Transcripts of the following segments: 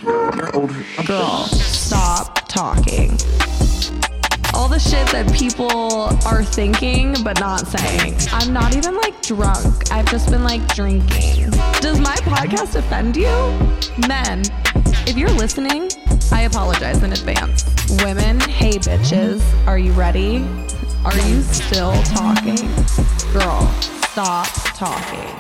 Girl, stop talking. All the shit that people are thinking but not saying. I'm not even like drunk. I've just been like drinking. Does my podcast offend you? Men, if you're listening, I apologize in advance. Women, hey bitches, are you ready? Are you still talking? Girl, stop talking.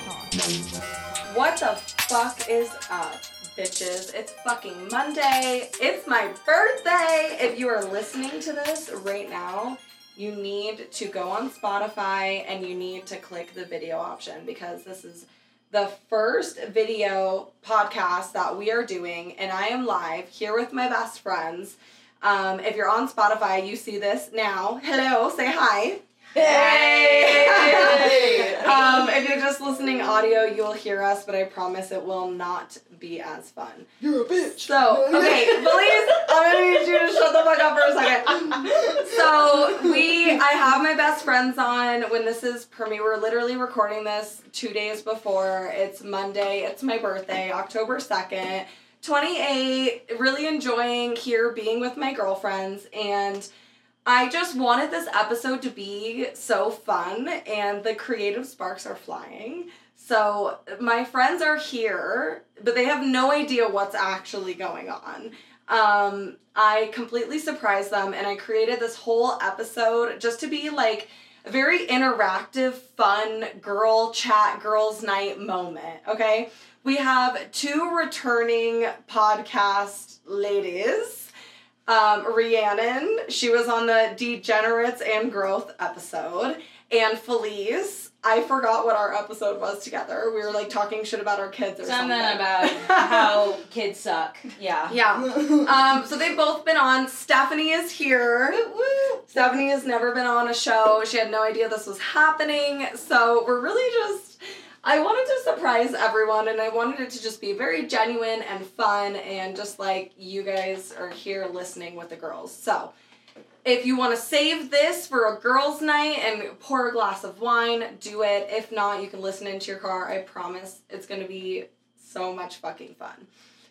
What the fuck is up, bitches? It's fucking Monday. It's my birthday. If you are listening to this right now, you need to go on Spotify and you need to click the video option because this is the first video podcast that we are doing, and I am live here with my best friends. If you're on Spotify, you see this now. Hello, say hi. Hey! If you're just listening audio, you'll hear us, but I promise it will not be as fun. You're a bitch. So, okay, please, I'm gonna need you to shut the fuck up for a second. So, I have my best friends on when this is we're literally recording this 2 days before. It's Monday, it's my birthday, October 2nd, 28, really enjoying being with my girlfriends, and I just wanted this episode to be so fun, and the creative sparks are flying. So my friends are here, but they have no idea what's actually going on. I completely surprised them, and I created this whole episode just to be like a very interactive, fun girl chat, girls' night moment, okay? We have 2 returning podcast ladies. Rhiannon, she was on the Degenerates and Growth episode, and Felice, I forgot what our episode was together. We were like talking shit about our kids or something. Something about how kids suck. Yeah. Yeah. So they've both been on. Stephanie is here. Woo woo. Stephanie has never been on a show. She had no idea this was happening. So we're really I wanted to surprise everyone, and I wanted it to just be very genuine and fun, and just like you guys are here listening with the girls. So, if you want to save this for a girls' night and pour a glass of wine, do it. If not, you can listen into your car. I promise it's going to be so much fucking fun.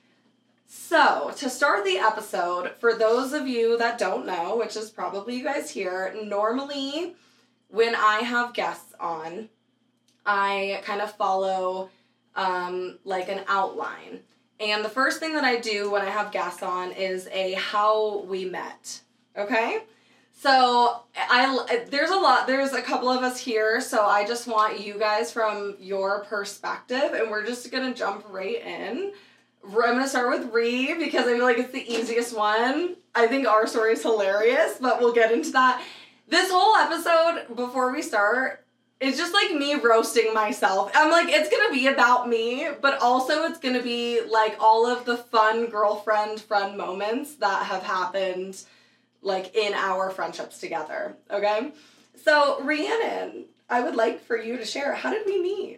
So, to start the episode, for those of you that don't know, which is probably you guys here, normally when I have guests on, I kind of follow, like an outline. And the first thing that I do when I have guests on is a how we met, okay? So, there's a couple of us here, so I just want you guys from your perspective, and we're just gonna jump right in. I'm gonna start with Ree, because I feel like it's the easiest one. I think our story is hilarious, but we'll get into that. This whole episode, before we start, it's just like me roasting myself. I'm like, it's gonna be about me, but also it's gonna be like all of the fun girlfriend-friend moments that have happened like in our friendships together, okay? So, Rhiannon, I would like for you to share, how did we meet?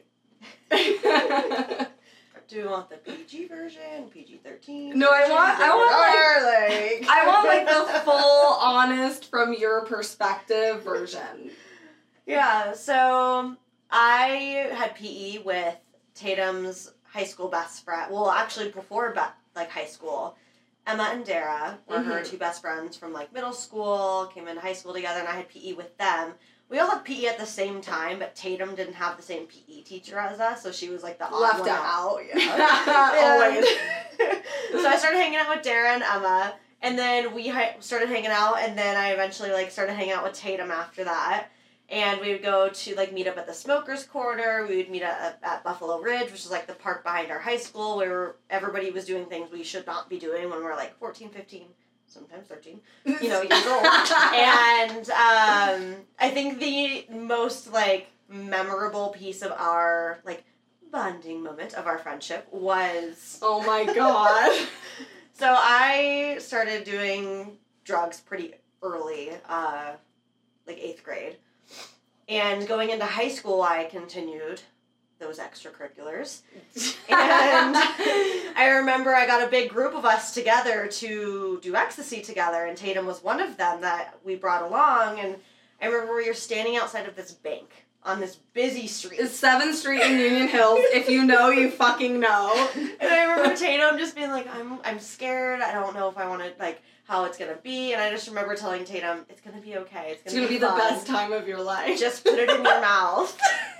Do we want the PG version, PG-13? No, I want like the full, honest, from your perspective version. Yeah, so I had PE with Tatum's high school best friend. Well, actually before high school, Emma and Dara were her 2 best friends from like middle school, came into high school together, and I had PE with them. We all had PE at the same time, but Tatum didn't have the same PE teacher as us, so she was like the odd one out. Yeah. Always. So I started hanging out with Dara and Emma, and then we started hanging out, and then I eventually like started hanging out with Tatum after that. And we would go to, like, meet up at the Smokers Corner. We would meet at Buffalo Ridge, which is, like, the park behind our high school, where everybody was doing things we should not be doing when we're, like, 14, 15, sometimes 13, years old. And I think the most, like, memorable piece of our, like, bonding moment of our friendship was... Oh, my God. So I started doing drugs pretty early, like 8th grade. And going into high school, I continued those extracurriculars. And I remember I got a big group of us together to do ecstasy together, and Tatum was one of them that we brought along. And I remember we were standing outside of this bank on this busy street. It's 7th Street in Union Hills. If you know, you fucking know. And I remember Tatum just being like, I'm scared. I don't know if I want to, like, how it's going to be. And I just remember telling Tatum, it's going to be okay. It's going to be the fun. best time of your life. Just put it in your mouth.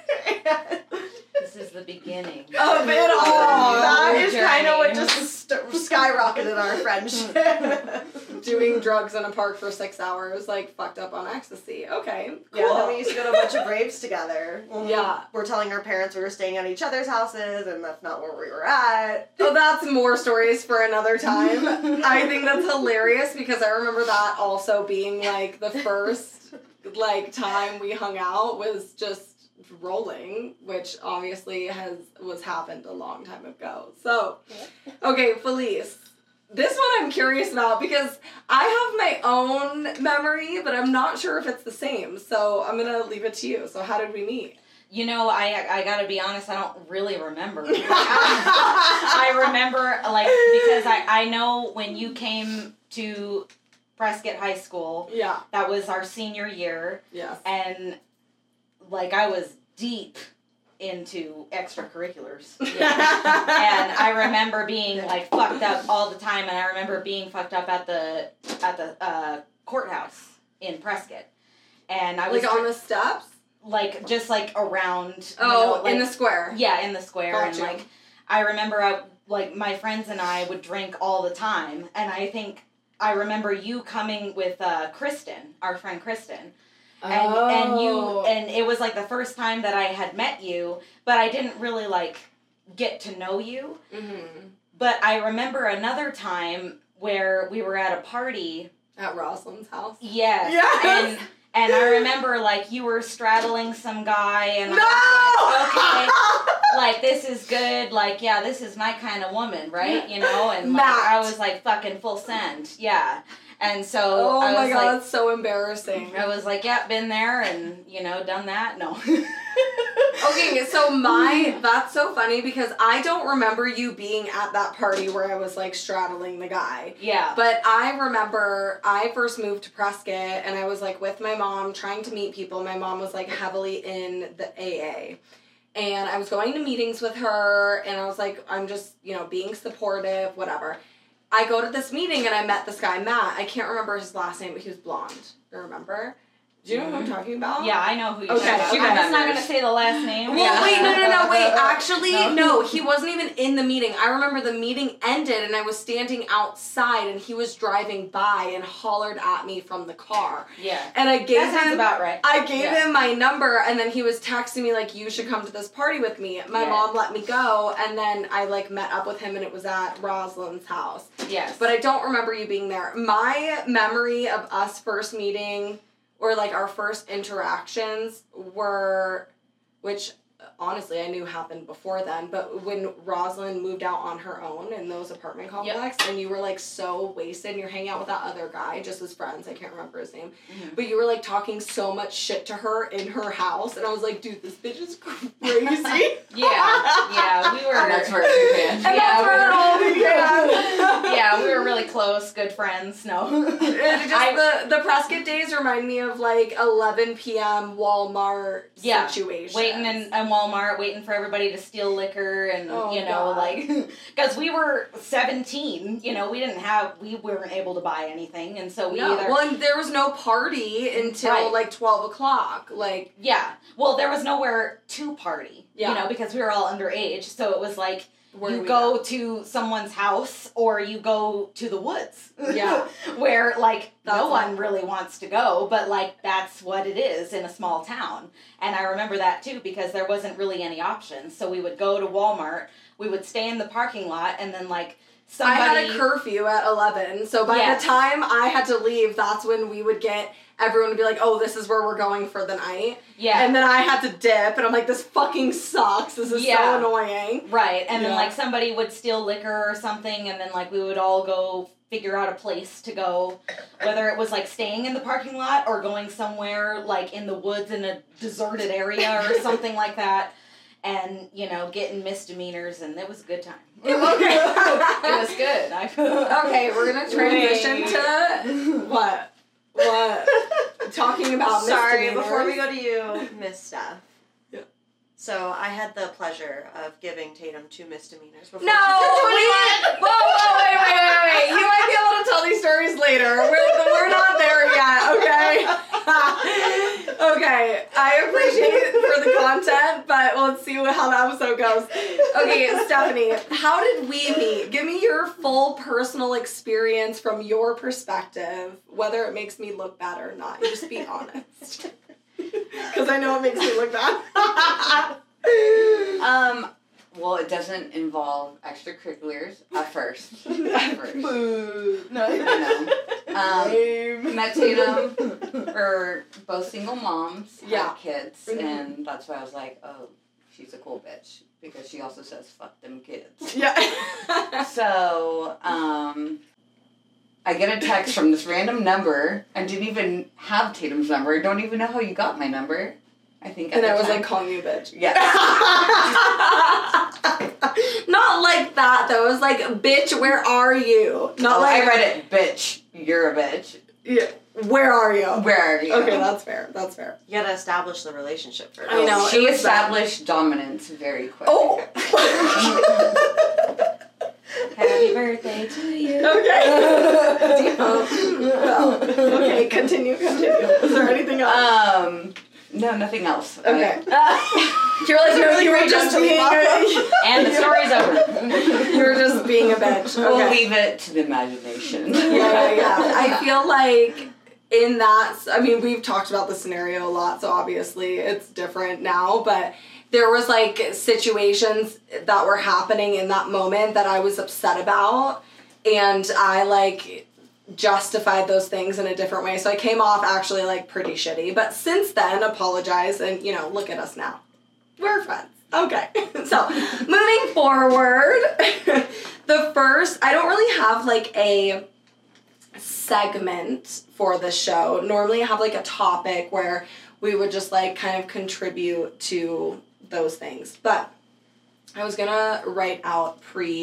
This is the beginning. Of it all. That is journey. kind of what just skyrocketed our friendship. Doing drugs in a park for 6 hours, like, fucked up on ecstasy. Okay, cool. Yeah, then we used to go to a bunch of raves together. When Yeah. We're telling our parents we were staying at each other's houses, and that's not where we were at. Oh, that's more stories for another time. I think that's hilarious because I remember that also being, like, the first, like, time we hung out was just rolling, which obviously was happened a long time ago. So, okay, Felice. This one I'm curious about because I have my own memory, but I'm not sure if it's the same. So I'm going to leave it to you. So how did we meet? You know, I gotta be honest, I don't really remember. I remember, like, because I know when you came to Prescott High School, Yeah. that was our senior year, Yes. and, like, I was deep into extracurriculars. And I remember being, like, fucked up all the time, and I remember being fucked up at the courthouse in Prescott. And I was... Like on the steps? Like, just, like, around... Oh, you know, like, in the square. Yeah, in the square. Got And, you. like, I remember, like, my friends and I would drink all the time. And I think I remember you coming with Kristen, our friend Kristen. And it was, like, the first time that I had met you, but I didn't really, like, get to know you. Mm-hmm. But I remember another time where we were at a party. At Rosalind's house? Yes. Yes! And I remember, like, you were straddling some guy, and No! I was like, okay, like, this is good, like, yeah, this is my kind of woman, right, you know, and, like, Matt. I was, like, fucking full send, yeah, and so Oh I my was, god, like, that's so embarrassing. I was like, yeah, been there, and, you know, done that, no. Okay, so that's so funny because I don't remember you being at that party where I was, like, straddling the guy. Yeah. But I remember I first moved to Prescott and I was, like, with my mom trying to meet people. My mom was, like, heavily in the AA. And I was going to meetings with her and I was, like, I'm just, you know, being supportive, whatever. I go to this meeting and I met this guy, Matt. I can't remember his last name, but he was blonde. You remember? Do you know who I'm talking about? Yeah, I know who you're Okay, talking about. she I'm just not remembers. going to say the last name. Well, Yeah. wait, no, wait. Actually, no, he wasn't even in the meeting. I remember the meeting ended and I was standing outside and he was driving by and hollered at me from the car. Yeah. And I gave That sounds him about right. I gave him my number and then he was texting me like, you should come to this party with me. My Yeah. mom let me go and then I like met up with him and it was at Rosalind's house. Yes. But I don't remember you being there. My memory of us first meeting or like our first interactions were, which honestly I knew happened before then, but when Rosalind moved out on her own in those apartment complex and you were like so wasted and you're hanging out with that other guy, just as friends, I can't remember his name, but you were like talking so much shit to her in her house and I was like, dude, this bitch is crazy. Yeah, we were... And that's where it began. And that's where it all began. Yeah, we were really close, good friends, no. The Prescott days remind me of like 11 p.m. Walmart situation. Waiting in Walmart, waiting for everybody to steal liquor and, Oh, you know, God. like, because we were 17, you know, we weren't able to buy anything, and so we either... Well, and there was no party until Right. like 12 o'clock. Like, Yeah, well, there was nowhere to party, Yeah. you know, because we were all underage, so it was like, where do you we go to someone's house or you go to the woods. Yeah. Where, like, That's no one it. really wants to go, but, like, that's what it is in a small town. And I remember that, too, because there wasn't really any options. So we would go to Walmart, we would stay in the parking lot, and then, like, somebody... I had a curfew at 11, so by Yes. the time I had to leave, that's when we would get everyone to be like, oh, this is where we're going for the night. Yeah. And then I had to dip, and I'm like, this fucking sucks. This is Yeah. so annoying. Right, and then, Yeah. like, somebody would steal liquor or something, and then, like, we would all go figure out a place to go, whether it was, like, staying in the parking lot or going somewhere, like, in the woods in a deserted area or something like that, and, you know, getting misdemeanors, and it was a good time. It was good. Okay, we're gonna transition to what? Talking about Sorry, misdemeanors. before we go to you, Miss Steph. So I had the pleasure of giving Tatum 2 misdemeanors before No, whoa, wait. You might be able to tell these stories later. We're not there yet, okay? Okay, I appreciate it for the content, but let's see how the episode goes. Okay, Stephanie, how did we meet? Give me your full personal experience from your perspective, whether it makes me look bad or not. You just be honest. Because I know it makes me look bad. Well, it doesn't involve extracurriculars at first. Boo. No. Met Tatum. We're both single moms. Yeah. Had kids. And that's why I was like, oh, she's a cool bitch. Because she also says, fuck them kids. Yeah. So, I get a text from this random number. I didn't even have Tatum's number. I don't even know how you got my number. I think. And I was like calling you a bitch. Yeah. Not like that though. It was like, bitch, where are you? Not like I read it, bitch. You're a bitch. Yeah. Where are you? Where are you? Okay, that's fair. That's fair. You gotta establish the relationship first. I know. She it was established dominance very quick. Oh. Happy birthday to you. Okay. Well, okay, continue. Is there anything else? No, nothing else. Okay. You're like, no, you were just being And the story's over. you were just being a bitch. Okay. We'll leave it to the imagination. Yeah. I feel like in that, I mean, we've talked about the scenario a lot, so obviously it's different now, but there was like situations that were happening in that moment that I was upset about, and I like justified those things in a different way. So I came off actually like pretty shitty. But since then, apologize and, look at us now. We're friends. Okay. So moving forward, I don't really have like a segment for the show. Normally I have like a topic where we would just like kind of contribute to those things. But I was gonna write out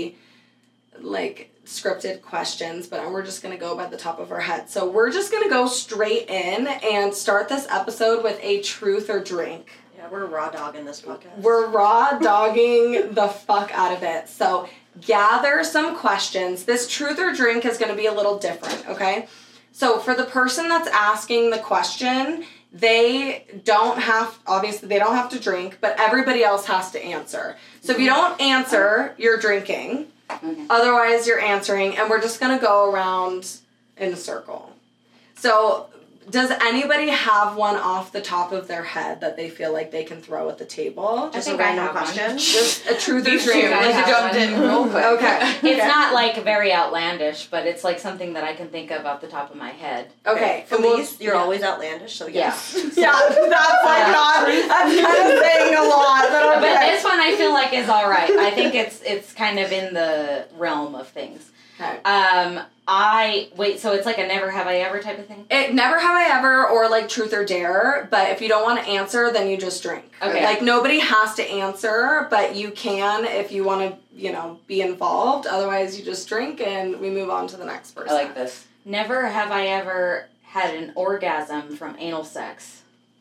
scripted questions, but we're just going to go by the top of our head. So we're just going to go straight in and start this episode with a truth or drink. Yeah, we're raw dogging this podcast. We're raw dogging the fuck out of it. So gather some questions. This truth or drink is going to be a little different, okay? So for the person that's asking the question, they don't have to drink, but everybody else has to answer. So if you don't answer, you're drinking. Okay. Otherwise, you're answering, and we're just going to go around in a circle. So, does anybody have one off the top of their head that they feel like they can throw at the table? Just a random question. Just a truth or You drink. jumped in real quick. Okay. It's not like very outlandish, but it's like something that I can think of off the top of my head. Okay. For and we'll- these, you're always outlandish, so yes. Yeah, that's kind of saying a lot, but okay. But this one I feel like is all right. I think it's kind of in the realm of things. Okay. So it's like a never have I ever type of thing? It never have I ever, or like truth or dare, but if you don't want to answer, then you just drink. Okay. Like nobody has to answer, but you can if you want to, be involved. Otherwise, you just drink and we move on to the next person. I like this. Never have I ever had an orgasm from anal sex.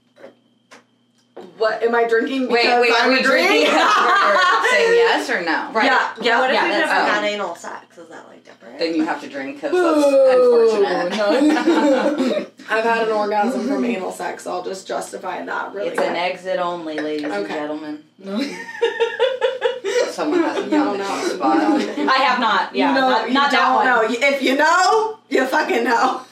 What, am I drinking because Wait, I'm are we drinking because we're saying yes or no? Right. Yeah. What if Yeah, you've that's never fine. had anal sex? Is that like different? Then you have to drink because that's unfortunate. I've had an orgasm from anal sex, so I'll just justify that really It's an exit only, ladies and Okay. gentlemen. Someone hasn't You found don't the know. G spot. I have not. Yeah, you not that don't one. know. If you know, you fucking know.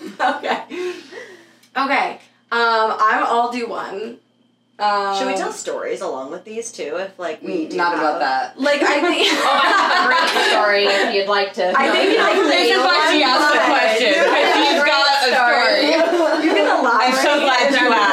Okay. I'll do one. Should we tell stories along with these too? If like we do Not have- about that. Like I think. Oh, I have a great story if you'd like to. I think like This is why she asked the question. Because she's got a story. You can elaborate. I'm so glad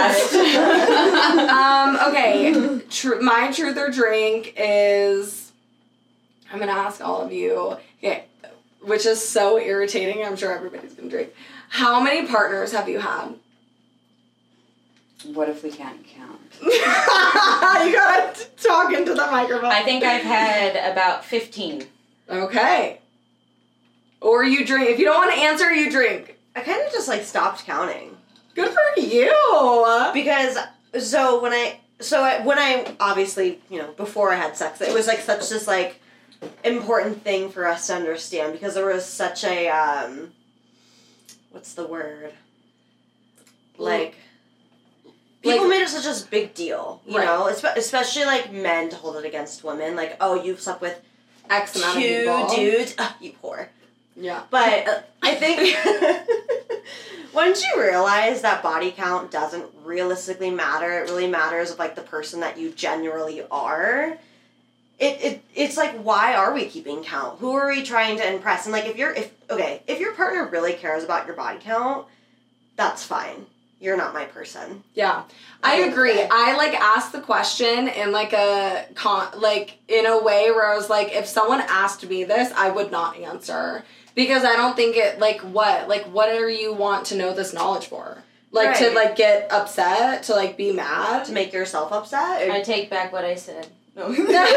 you asked. Okay. My truth or drink is. I'm gonna ask all of you. Okay, which is so irritating. I'm sure everybody's gonna drink. How many partners have you had? What if we can't count? You gotta talk into the microphone. I think I've had about 15. Okay. Or you drink. If you don't want to answer, you drink. I kind of just like stopped counting Good for you. because so when when I, obviously, before I had sex, it was, like, such this, like, important thing for us to understand because there was such a, what's the word? Like, people made it such a big deal, you know? Especially, like, men to hold it against women. Like, oh, you've slept with X amount of people. 2 dudes. You whore. Yeah. But I think once you realize that body count doesn't realistically matter, it really matters of, like, the person that you genuinely are, it's like, why are we keeping count? Who are we trying to impress? And, like, if your partner really cares about your body count, that's fine. You're not my person. Yeah, I agree. I, like, asked the question in, like, in a way where I was like, if someone asked me this, I would not answer. Because I don't think it, like, what? Like, what do you want to know this knowledge for? Like, to, like, get upset? To, like, be mad? To make yourself upset? I take back what I said. No. No, but that's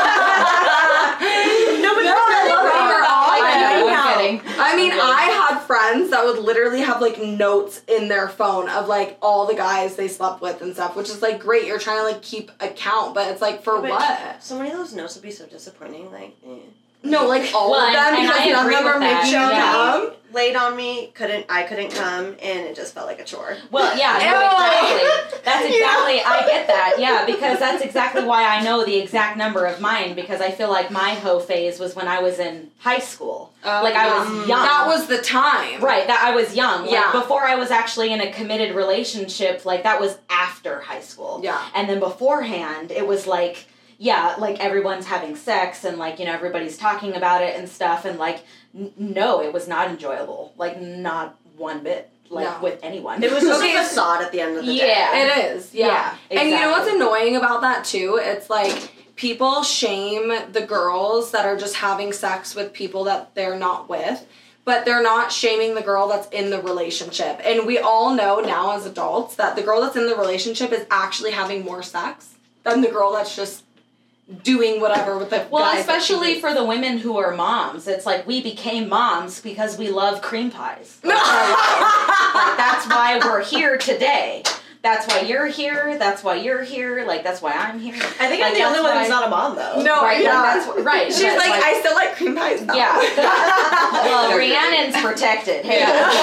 I mean, I had friends that would literally have, like, notes in their phone of, like, all the guys they slept with and stuff, which is, like, great. You're trying to, like, keep a count, but it's, like, for what? So many of those notes would be so disappointing, like, No, like, all of them, because none of them are making you come. Laid on me, I couldn't come, and it just felt like a chore. Well, yeah, no, exactly. That's exactly, I get that, yeah, because that's exactly why I know the exact number of mine, because I feel like my hoe phase was when I was in high school. Like, I was young. That was the time. Right, that I was young. Like, Yeah. before I was actually in a committed relationship, like, that was after high school. Yeah. And then beforehand, it was like, yeah, like, everyone's having sex, and, like, everybody's talking about it and stuff, and, like, no, it was not enjoyable. Like, not one bit. Like, with anyone. It was just a facade at the end of the day. Yeah. It is, yeah. Exactly. And you know what's annoying about that, too? It's, like, people shame the girls that are just having sex with people that they're not with, but they're not shaming the girl that's in the relationship. And we all know now as adults that the girl that's in the relationship is actually having more sex than the girl that's just doing whatever with the guys. Especially for the women who are moms. It's like, we became moms because we love cream pies. Like, that's why we're here today. That's why you're here. That's why you're here. Like, that's why I'm here. I think I'm the only one who's not a mom, though. No, right, yeah. like, that's right. She's like, I still like cream pies though. Yeah. Well, Rhiannon's protected. Hey.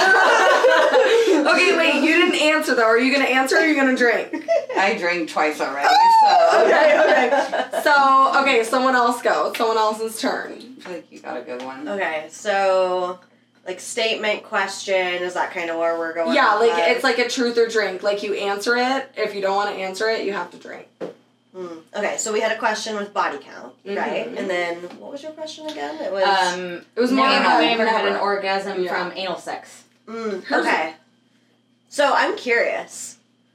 Okay, wait, you didn't answer though. Are you gonna answer or are you gonna drink? I drank twice already, so. Okay, someone else go. Someone else's turn. I feel like you got a good one. Okay, so, like, statement, question, is that kind of where we're going? Yeah, like, it's like a truth or drink. Like, you answer it. If you don't want to answer it, you have to drink. Okay, so we had a question with body count, right? And then, what was your question again? It was more about never had an orgasm from anal sex. Okay. So, I'm curious.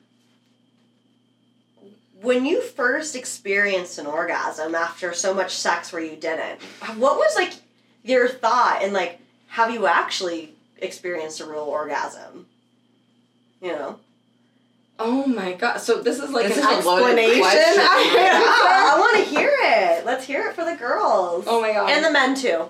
When you first experienced an orgasm after so much sex where you didn't, what was, like, your thought? And, like, have you actually experienced a real orgasm? You know? Oh my god. So this is like This an is a loaded explanation. question. I want to hear it. Let's hear it for the girls. Oh my god. And the men, too.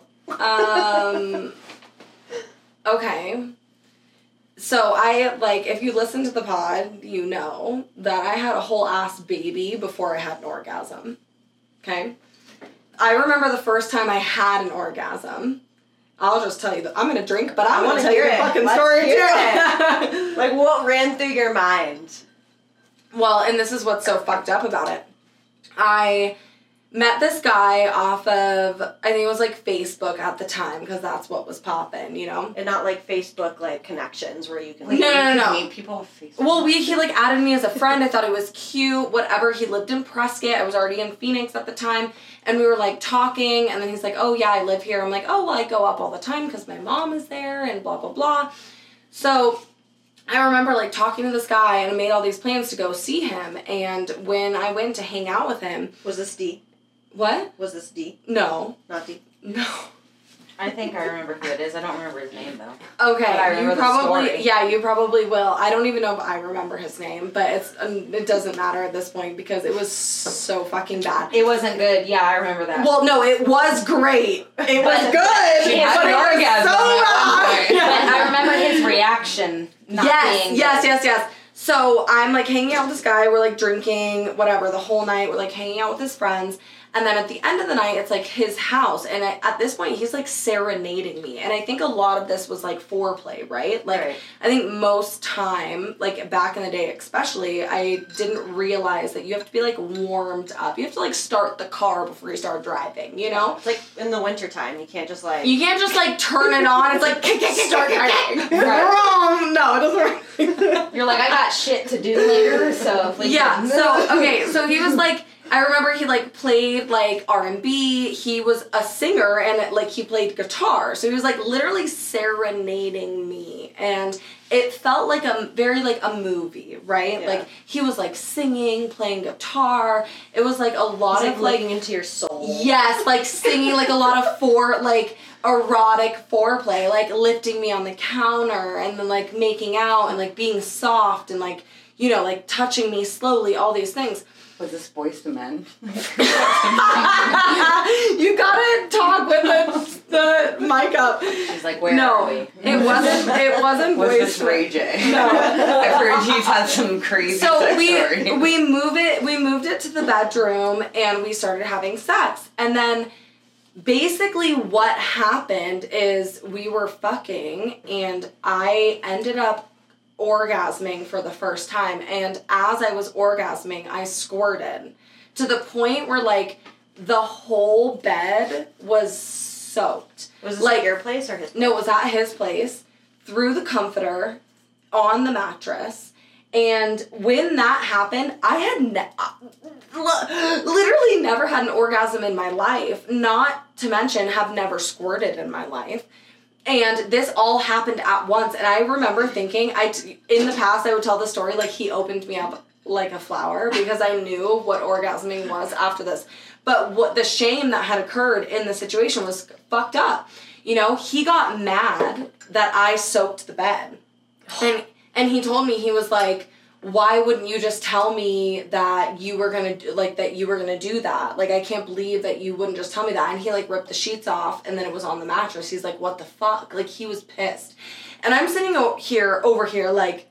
Okay. So if you listen to the pod, you know that I had a whole ass baby before I had an orgasm. Okay? I remember the first time I had an orgasm. I'll just tell you I'm going to drink, but I want to tell you the fucking story too. Like, what ran through your mind? Well, and this is what's so fucked up about it. I met this guy off of, I think it was like Facebook at the time, because that's what was popping, you know? And not like Facebook, like, connections where you can... No, no, no. Meet people on Facebook. Well, he like added me as a friend. I thought he was cute, whatever. He lived in Prescott. I was already in Phoenix at the time. And we were like talking, and then he's like, oh yeah, I live here. I'm like, oh, well, I go up all the time because my mom is there and blah, blah, blah. So I remember like talking to this guy and I made all these plans to go see him. And when I went to hang out with him... Was this D? What? Was this D? No. Not D? No. I think I remember who it is. I don't remember his name, though. Okay, But I remember you the probably, story. yeah, you probably will. I don't even know if I remember his name, but it doesn't matter at this point because it was so fucking bad. It wasn't good. Yeah, I remember that. Well, no, it was great. It was good. She had but an it was orgasm so at one bad. point. But I remember his reaction not being good. Yes. So I'm like hanging out with this guy, we're like drinking, whatever, the whole night, we're like hanging out with his friends. And then at the end of the night, it's like his house. And at this point, he's like serenading me. And I think a lot of this was like foreplay, right? Like, Right. I think most time, like back in the day especially, I didn't realize that you have to be like warmed up. You have to like start the car before you start driving, you know? It's like in the wintertime, you can't just like... You can't just like turn it on. It's like, start driving. Right. No, it doesn't work. You're like, I got shit to do later, so if we Yeah, can- so, okay, so he was like, I remember he like played like R&B, he was a singer and like he played guitar, so he was like literally serenading me, and it felt like a very like a movie, right? Yeah. Like he was like singing, playing guitar, it was like a lot It's of like like, looking into your soul. yes, like singing like a lot of erotic foreplay, like lifting me on the counter and then like making out and like being soft and like, you know, like touching me slowly, all these things. Was this Boys to Men? You gotta talk with the mic up. She's like, where No, are we? it wasn't Was Boys this to Ray J? No. I've heard he's had some crazy So sex we stories. moved it to the bedroom and we started having sex. And then basically what happened is we were fucking and I ended up orgasming for the first time, and as I was orgasming I squirted to the point where like the whole bed was soaked. Was this like at your place or his? No, it was at his place, through the comforter, on the mattress. And when that happened, I had literally never had an orgasm in my life, not to mention have never squirted in my life. And this all happened at once. And I remember thinking, in the past, I would tell the story like he opened me up like a flower because I knew what orgasming was after this. But what the shame that had occurred in the situation was fucked up. You know, he got mad that I soaked the bed. And he told me, he was like, why wouldn't you just tell me that you were gonna do that? Like, I can't believe that you wouldn't just tell me that. And he like ripped the sheets off and then it was on the mattress. He's like, what the fuck? Like, he was pissed. And I'm sitting over here like,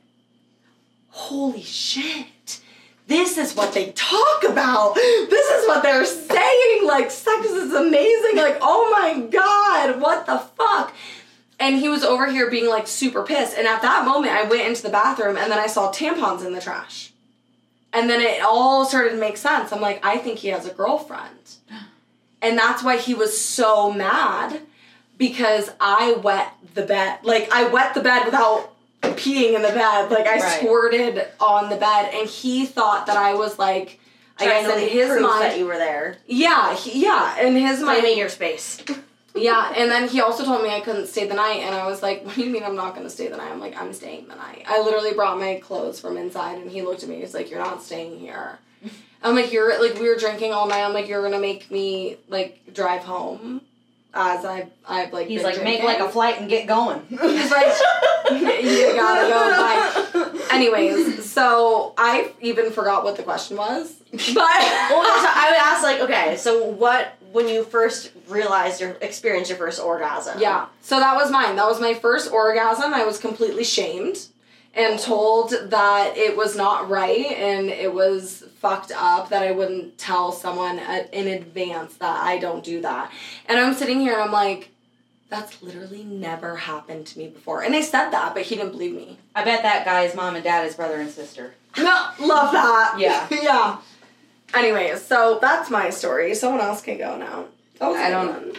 holy shit. This is what they talk about. This is what they're saying. Like, sex is amazing. Like, oh my God, what the fuck? And he was over here being like super pissed. And at that moment, I went into the bathroom and then I saw tampons in the trash. And then it all started to make sense. I'm like, I think he has a girlfriend. And that's why he was so mad, because I wet the bed. Like, I wet the bed without peeing in the bed. Like, I squirted on the bed. And he thought that I was like, I guess in his mind that you were there. Yeah, in his mind. Claiming your space. Yeah, and then he also told me I couldn't stay the night, and I was like, what do you mean I'm not going to stay the night? I'm like, I'm staying the night. I literally brought my clothes from inside, and he looked at me, he's like, you're not staying here. I'm like, we were drinking all night, I'm like, you're going to make me, like, drive home, as I've like, he's been like, drinking. make like a flight and get going. He's like, you gotta go, bye. Anyways, so I even forgot what the question was, but... Well, so I would ask, like, okay, so what... When you first experienced your first orgasm. Yeah. So that was mine. That was my first orgasm. I was completely shamed and told that it was not right and it was fucked up, that I wouldn't tell someone in advance that I don't do that. And I'm sitting here and I'm like, that's literally never happened to me before. And I said that, but he didn't believe me. I bet that guy's mom and dad is brother and sister. No, love that. Yeah. Yeah. Anyways, so that's my story. Someone else can go now. I don't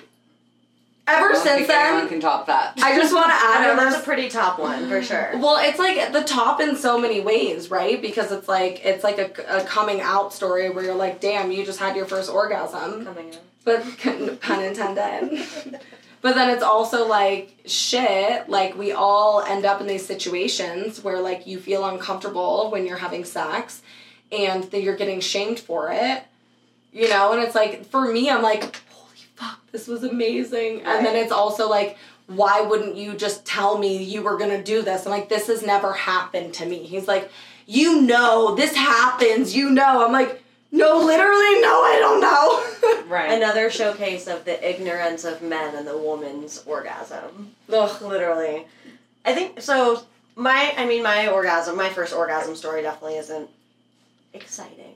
Ever since think anyone then, can top that. I just want to I know, add that's a pretty top one, for sure. Well, it's like the top in so many ways, right? Because it's like a coming out story where you're like, damn, you just had your first orgasm. Coming in. But, pun intended. But then it's also like, shit, like we all end up in these situations where like you feel uncomfortable when you're having sex and that you're getting shamed for it, you know? And it's like, for me, I'm like, holy fuck, this was amazing. Right. And then it's also like, why wouldn't you just tell me you were gonna do this? I'm like, this has never happened to me. He's like, you know, this happens, you know. I'm like, no, literally, no, I don't know. Right. Another showcase of the ignorance of men and the woman's orgasm. Ugh. Literally. I think, so, my first orgasm story definitely isn't exciting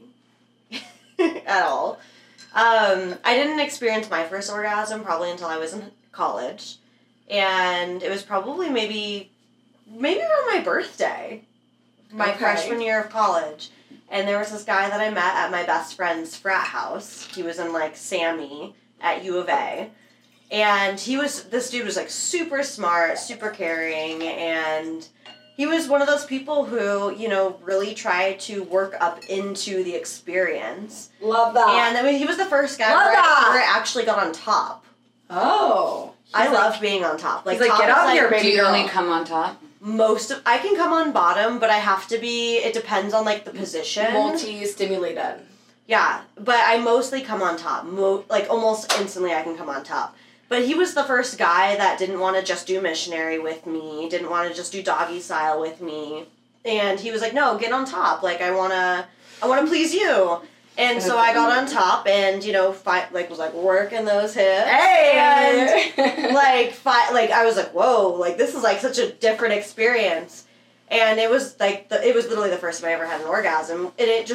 at all. I didn't experience my first orgasm probably until I was in college, and it was probably maybe around my birthday, my freshman year of college. And there was this guy that I met at my best friend's frat house. He was in, like, Sammy at U of A. And this dude was, like, super smart, super caring, and he was one of those people who, you know, really tried to work up into the experience. Love that. And, I mean, he was the first guy where I actually got on top. Oh. I love being on top. Like, he's like, get up here, baby Do you girl. only come on top? I can come on bottom, but I have to be, it depends on, like, the position. Multi-stimulated. Yeah, but I mostly come on top. Like, almost instantly I can come on top. But he was the first guy that didn't want to just do missionary with me, didn't want to just do doggy style with me. And he was like, no, get on top. Like, I want to please you. And so I got on top and, you know, was like working those hips. Hey! And I was like, whoa, like this is like such a different experience. And it was like, it was literally the first time I ever had an orgasm. And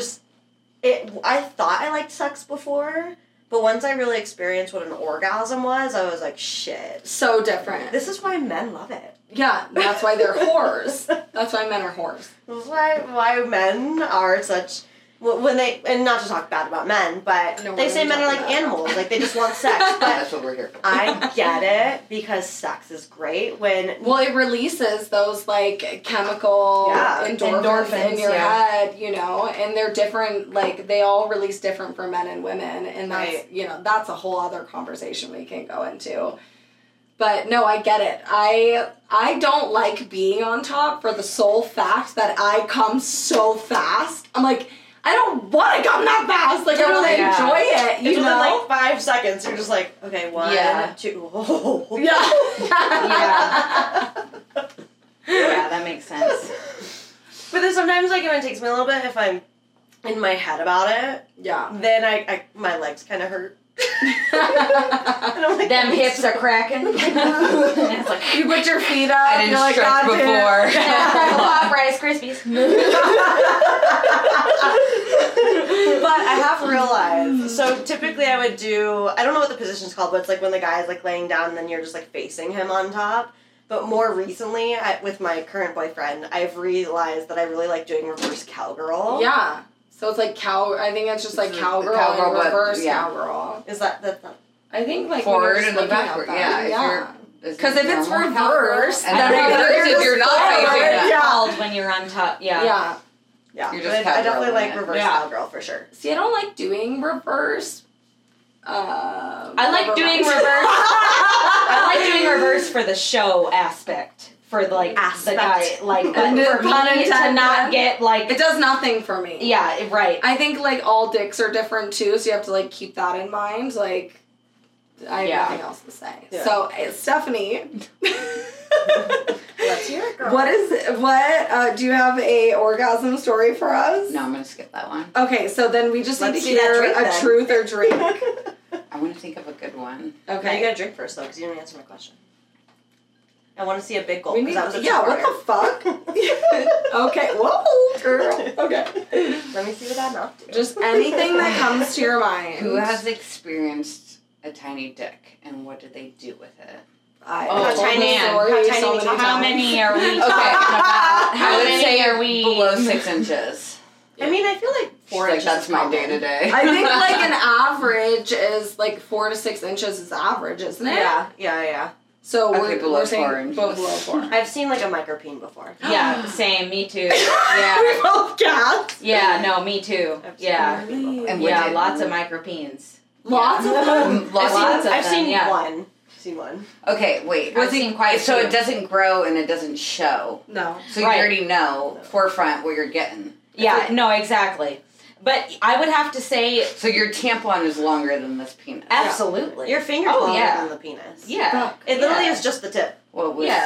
I thought I liked sex before, but once I really experienced what an orgasm was, I was like, shit. So different. This is why men love it. Yeah, that's why they're whores. That's why men are whores. This is why men are such... and not to talk bad about men, but they say men are like animals, like they just want sex. But That's what we're here for. I get it because sex is great Well, it releases those like chemical endorphins in your head, you know, and they're different. Like they all release different for men and women, and that's that's a whole other conversation we can go into. But no, I get it. I don't like being on top for the sole fact that I come so fast. I'm like, I don't want to come that fast. Like, I want to enjoy it, you know? Within, like, 5 seconds, you're just like, okay, 1, 2, oh. Yeah. Yeah, that makes sense. But then sometimes, like, when it takes me a little bit, if I'm in my head about it, then I my legs kind of hurt. And I'm like, them hips are cracking. It's like, you put your feet up. I didn't you're like, stretch before. Pop Rice Krispies. But I have realized, so typically I would do, I don't know what the position's called, but it's like when the guy's like laying down and then you're just like facing him on top. But more recently, with my current boyfriend, I've realized that I really like doing reverse cowgirl. Yeah. So it's like I think it's just like cowgirl and reverse cowgirl. Is that's not... I think like forward and then backward. Yeah. Because if it's reverse, then if you're not facing that. Called when you're on top. Yeah. You're just I definitely like reverse cowgirl for sure. See, I don't like doing reverse. I like doing reverse. I like doing reverse for the show aspect. For like the guy, like but for me to not get like it does nothing for me. Yeah, right. I think like all dicks are different too, so you have to like keep that in mind. Like, I have nothing else to say. Yeah. So Stephanie, let's hear it, girl. What do you have a orgasm story for us? No, I'm gonna skip that one. Okay, so then we just need to hear a truth or drink. I want to think of a good one. Okay, now you gotta drink first though, because you didn't answer my question. I want to see a big gulp. What the fuck? Okay, whoa, girl. Okay. Let me see what that mouth do. Just anything that comes to your mind. Who has experienced a tiny dick, and what did they do with it? How many are we talking about? How many are we? Below 6 inches. I mean, I feel like 4 inches. That's my day to day. I think like an average is like 4 to 6 inches is average, isn't it? Yeah. So below we're saying 4 inches. below 4. I've seen like a micropene before. Yeah, same. Me too. Yeah. We both cats. Yeah. No, me too. Yeah. And lots of micropenes. Lots of them. I've seen one. Seen one. Okay, wait. I've seen quite a so few. it doesn't grow and it doesn't show. No. So you already know forefront what you're getting. Yeah. No, exactly. But I would have to say... So your tampon is longer than this penis. Absolutely. Your finger's longer than the penis. Yeah. It literally is just the tip. Well, Yeah.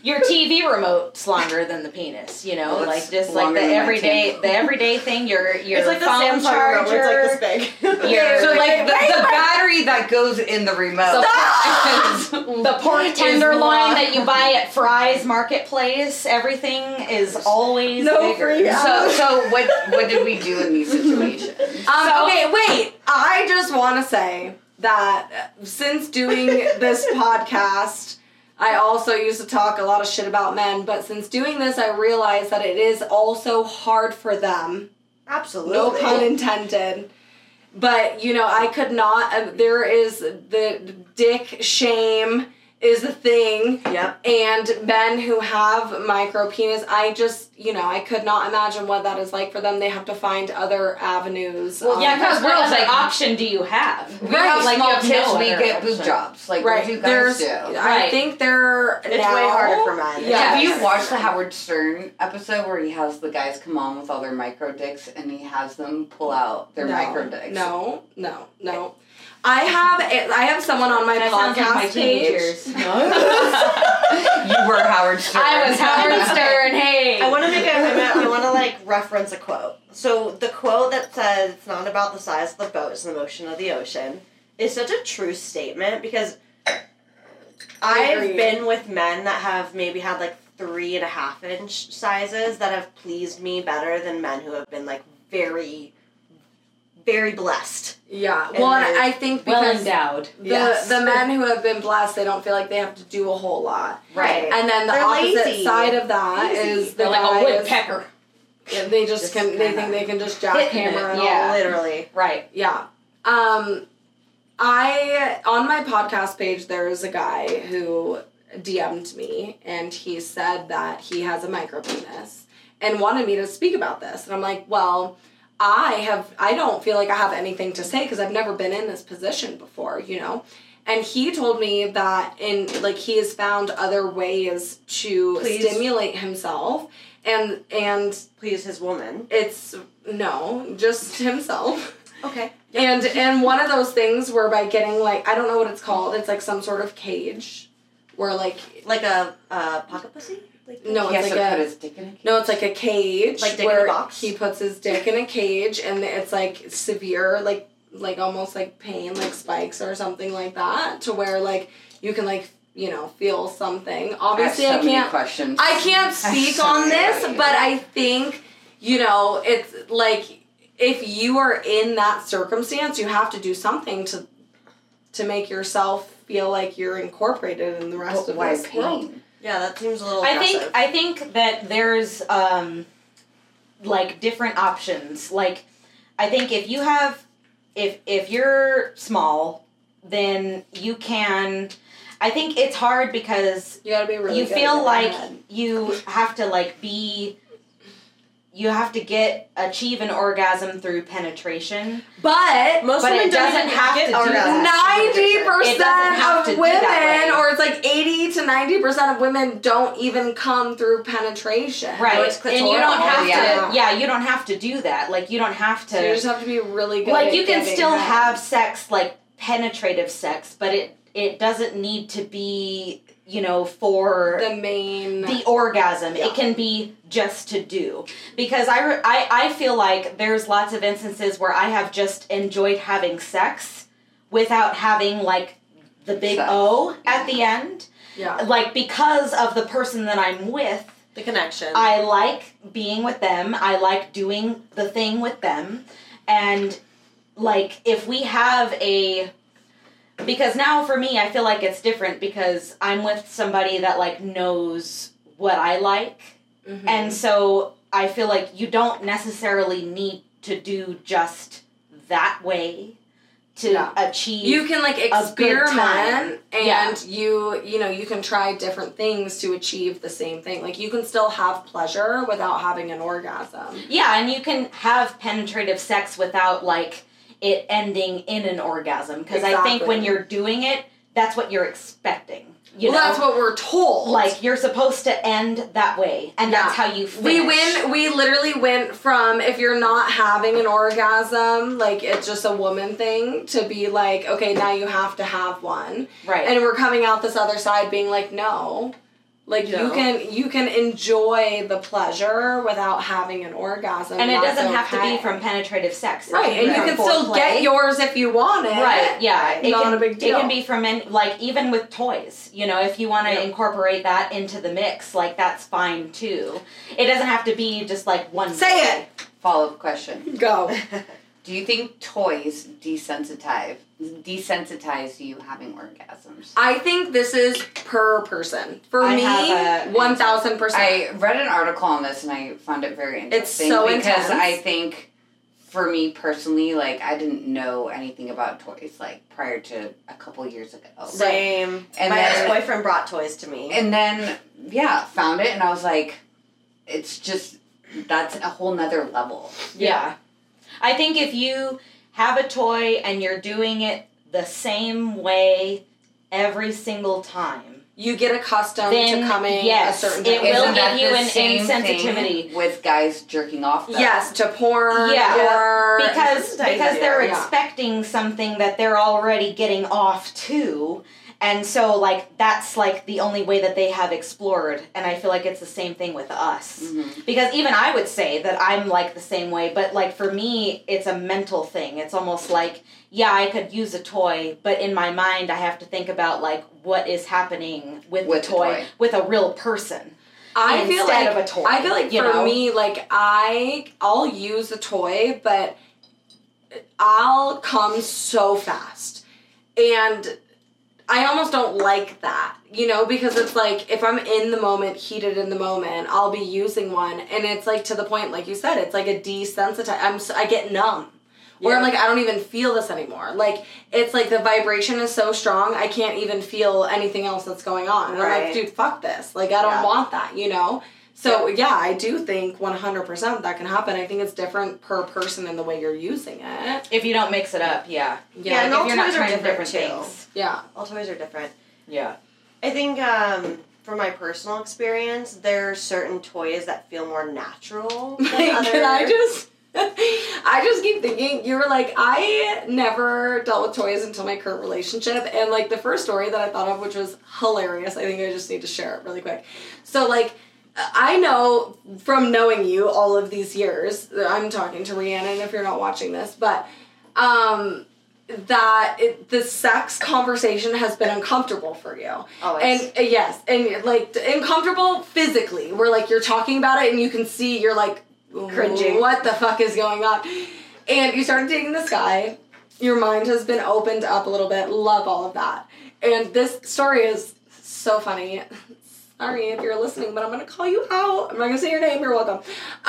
your TV remote's longer than the penis, you know, Well, like it's just like longer the than my everyday thing. Your It's like the phone Samsung charger. remote, it's like this big. Your, So like the battery that goes in the remote. the pork tenderloin that you buy at Fry's Marketplace. Everything is always bigger. So what did we do in these situations? Okay, wait. I just want to say that since doing this podcast, I also used to talk a lot of shit about men, but since doing this, I realized that it is also hard for them. Absolutely. No pun intended. But, you know, I could not, there is the dick shame is a thing. Yep. And men who have micro penis, I just, you know, I could not imagine what that is like for them. They have to find other avenues. Well, yeah, because what girls, other like, option do you have? We have Like, small you have no tits, we other get boob option. jobs. Like, Right. what do you There's, guys do? I Right. think they're It's now, way harder for men. Yeah. Have Yes. you watched the Howard Stern episode where he has the guys come on with all their micro dicks and he has them pull out their micro dicks? No. I have someone on my That sounds podcast like my page. teenagers. You were Howard Stern. I was Howard Stern. Hey. I want to I want to like reference a quote. So the quote that says it's not about the size of the boat, it's the motion of the ocean is such a true statement because I've agree. been with men that have maybe had like 3.5 inch sizes that have pleased me better than men who have been like very, very blessed. Yeah. And Well, and they're I think well because endowed. the men who have been blessed, they don't feel like they have to do a whole lot. Right. And then the They're opposite lazy. side of that Lazy. is the They're like a guys. woodpecker. Yeah, they just can. They kinda think they can just hitting jackhammer it, it yeah. all. Literally. Right. Yeah. I on my podcast page there is a guy who DM'd me and he said that he has a micro penis and wanted me to speak about this. And I'm like, well, I don't feel like I have anything to say because I've never been in this position before, you know? And he told me that he has found other ways to stimulate himself and Please his woman. it's just himself. Okay. And one of those things where by getting like I don't know what it's called, it's like some sort of cage where like Like a pocket pussy? Like no, He it's has like to put a his dick in a cage. no, it's like a cage Like dick in where a box? he puts his dick in a cage and it's like severe like almost like pain like spikes or something like that to where like you can like you know feel something. Obviously I have so many I questions. can't speak on this, but I think you know it's like if you are in that circumstance, you have to do something to make yourself feel like you're incorporated in the rest of why this world. pain? Yeah, that seems a little I aggressive. think that there's like different options. Like I think if you have if you're small, then you can I think it's hard because You gotta be really. you good at feel getting like ahead. you have to like you have to achieve an orgasm through penetration. But Most But women it don't doesn't even have get to do orgasms. that. 90% to of do that women, way. or it's like 80 to 90% of women don't even come through penetration. Right. it's And you don't clitoral. have Yeah. to you don't have to do that. Like you don't have to So you just have to be really good like at you can getting still head. have sex like penetrative sex, but it doesn't need to be, you know, for the main. the orgasm. Yeah. It can be just to do. Because I feel like there's lots of instances where I have just enjoyed having sex without having like the big Sex. O at the end. yeah. Like because of the person that I'm with, The connection. I like being with them. I like doing the thing with them. And like if we have because now for me I feel like it's different because I'm with somebody that like knows what I like. Mm-hmm. And so I feel like you don't necessarily need to do just that way to Yeah. achieve You can like good time. experiment and Yeah. you can try different things to achieve the same thing. Like you can still have pleasure without having an orgasm. Yeah, and you can have penetrative sex without like it ending in an orgasm because I think Exactly. when you're doing it, that's what you're expecting. You Well, know? that's what we're told. Like you're supposed to end that way, and that's how you finish. We literally went from if you're not having an orgasm, like it's just a woman thing, to be like, okay, now you have to have one. right? And we're coming out this other side being like, no, Like No. you can enjoy the pleasure without having an orgasm. And it That's doesn't have to okay. be from penetrative sex. It Right, can and be you from can still foreplay. get yours if you want it. Right, yeah. It Not can, a big deal. It can be from, like, even with toys. You know, if you want to Yeah. incorporate that into the mix, like, that's fine, too. It doesn't have to be just, like, one Say way. it. Follow-up question. Go. Do you think toys desensitize you having orgasms? I think this is per person. For I me, have a 1000%. I read an article on this and I found it very interesting. so because intense. I think for me personally, like I didn't know anything about toys like prior to a couple years ago. Same. And My then- ex-boyfriend brought toys to me. And then found it and I was like, it's just that's a whole nother level. Yeah. I think if you have a toy and you're doing it the same way every single time, you get accustomed then to coming yes, a certain it time. will Isn't that give you the an same insensitivity. thing with guys jerking off though? Yes, to porn Yeah. or because they're Yeah. expecting something that they're already getting off to, and so like that's like the only way that they have explored, and I feel like it's the same thing with us. Because even I would say that I'm like the same way, but like for me it's a mental thing. It's almost like, yeah, I could use a toy, but in my mind I have to think about like what is happening with the toy with a real person. I feel instead like of a toy, I feel like you for know? me, like I'll use a toy, but I'll come so fast, and I almost don't like that, you know, because it's like if I'm in the moment, heated in the moment, I'll be using one, and it's like to the point, like you said, it's like a desensitize. I get numb. Where I'm like, I don't even feel this anymore. Like, it's like the vibration is so strong, I can't even feel anything else that's going on. And I'm like, Right. dude, fuck this. Like, I don't want that, you know? So, yeah, I do think 100% that can happen. I think it's different per person in the way you're using it. If you don't mix it up, yeah. Yeah, and Like, all if you're not toys are trying different, too. things. Yeah. All toys are different. Yeah. I think from my personal experience, there are certain toys that feel more natural than others. Can I just... I just keep thinking, you were like, I never dealt with toys until my current relationship, and like the first story that I thought of, which was hilarious, I think I just need to share it really quick. So like, I know from knowing you all of these years, I'm talking to Rhiannon if you're not watching this, but the sex conversation has been uncomfortable for you. Always. And yes, and like uncomfortable physically, where like you're talking about it and you can see you're like, Cringing. what the fuck is going on? And you started dating this guy. Your mind has been opened up a little bit. Love all of that. And this story is so funny. Sorry if you're listening, but I'm going to call you out. I'm not going to say your name. You're welcome.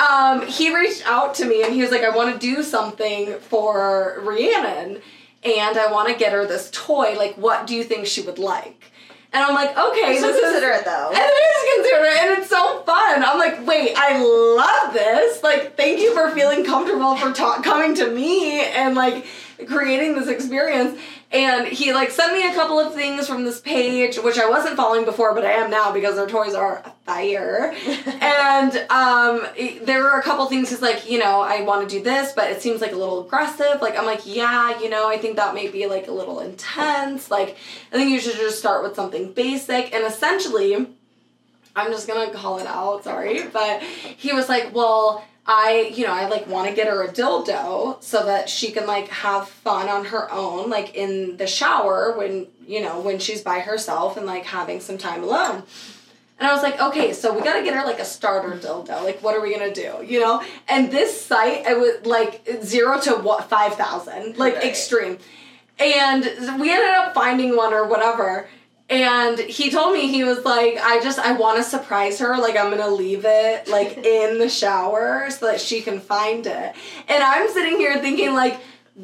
He reached out to me and he was like, I want to do something for Rhiannon and I want to get her this toy. Like, what do you think she would like? And I'm like, okay, So this is... considerate, though. And it is considerate, and it's so fun. I'm like, wait, I love this. Like, thank you for feeling comfortable for coming to me and, like, creating this experience. And he, like, sent me a couple of things from this page, which I wasn't following before, but I am now because their toys are fire. And there were a couple things he's like, you know, I want to do this, but it seems like a little aggressive. Like, I'm like, yeah, you know, I think that may be, like, a little intense. Like, I think you should just start with something basic. And essentially, I'm just going to call it out, sorry, but he was like, well... I like want to get her a dildo so that she can like have fun on her own, like in the shower when she's by herself and like having some time alone. And I was like, okay, so we got to get her like a starter dildo. Like, what are we going to do? You know? And this site, it was like 0 to 5,000, like extreme. And we ended up finding one or whatever. And he told me, he was like, I want to surprise her. Like, I'm going to leave it, like, in the shower so that she can find it. And I'm sitting here thinking, like,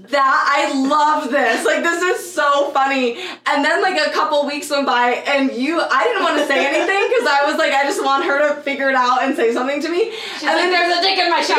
I love this. Like, this is so funny. And then, like, a couple weeks went by, and I didn't want to say anything because I was like, I just want her to figure it out and say something to me. She's and like, then there's a dick in my shower.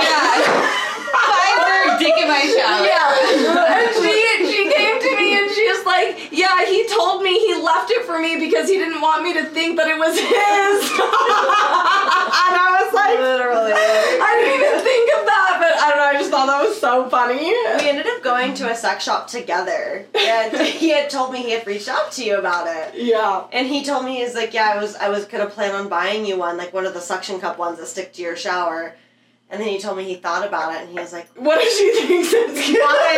Find her dick in my shower. Yeah. And she came to me and she was like, yeah, he told me he left it for me because he didn't want me to think that it was his. And I was like, Literally. I didn't even think of that, but I don't know, I just thought that was was so funny. We ended up going to a sex shop together, and he had told me he had reached out to you about it. Yeah. And he told me, he's like, yeah, I was gonna plan on buying you one, like one of the suction cup ones that stick to your shower. And then he told me he thought about it, and he was like, What if she thinks it's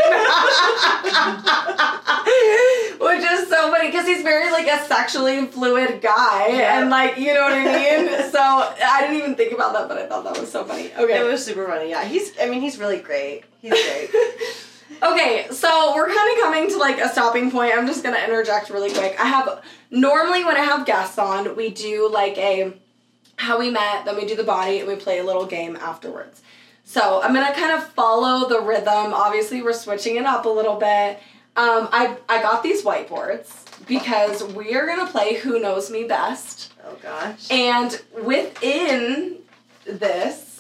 mine? Which is so funny, because he's very, like, a sexually fluid guy, Yeah. and, like, you know what I mean? So, I didn't even think about that, but I thought that was so funny. Okay. it was super funny. Yeah, he's really great. He's great. Okay, so we're kind of coming to, like, a stopping point. I'm just going to interject really quick. Normally when I have guests on, we do, like, how we met, then we do the body, and we play a little game afterwards. So I'm gonna kind of follow the rhythm. Obviously, we're switching it up a little bit. I got these whiteboards because we are gonna play Who Knows Me Best. Oh gosh. And within this,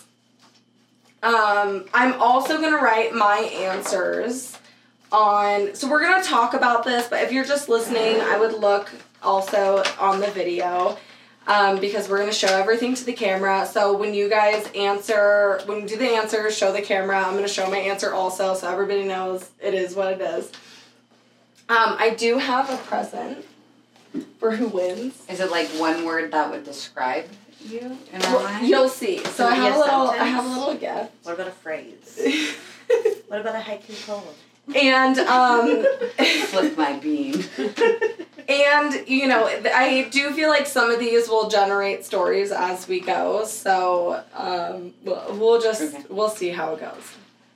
I'm also gonna write my answers on. So we're gonna talk about this, but if you're just listening, I would look also on the video. Because we're going to show everything to the camera. So when you guys answer, when we do the answers, show the camera. I'm going to show my answer also so everybody knows it is what it is. I do have a present for who wins. Is it like one word that would describe you in our Well, mind? you'll see. So Can I it be have a a little sentence? gift. What about a phrase? What about a haiku poem? And Flip my bean. and you know, I do feel like some of these will generate stories as we go. So we'll just Okay. we'll see how it goes.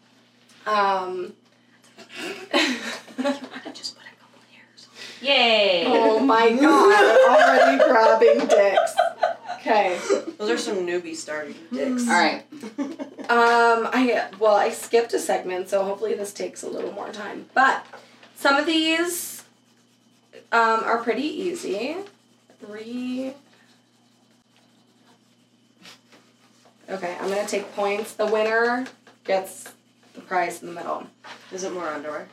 Just put a couple hairs. Yay! Oh my god, already grabbing dicks. Okay. Those are some newbie starting dicks. All right. I skipped a segment, so hopefully this takes a little more time. But some of these are pretty easy. 3. Okay, I'm gonna take points. The winner gets the prize in the middle. Is it more underwear?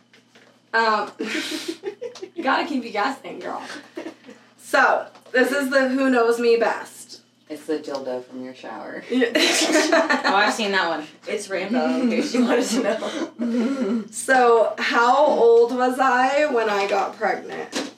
You gotta keep you guessing, girl. So, this is the Who Knows Me Best. It's the dildo from your shower. Oh, I've seen that one. It's rainbow, in case you wanted to know. So, how old was I when I got pregnant?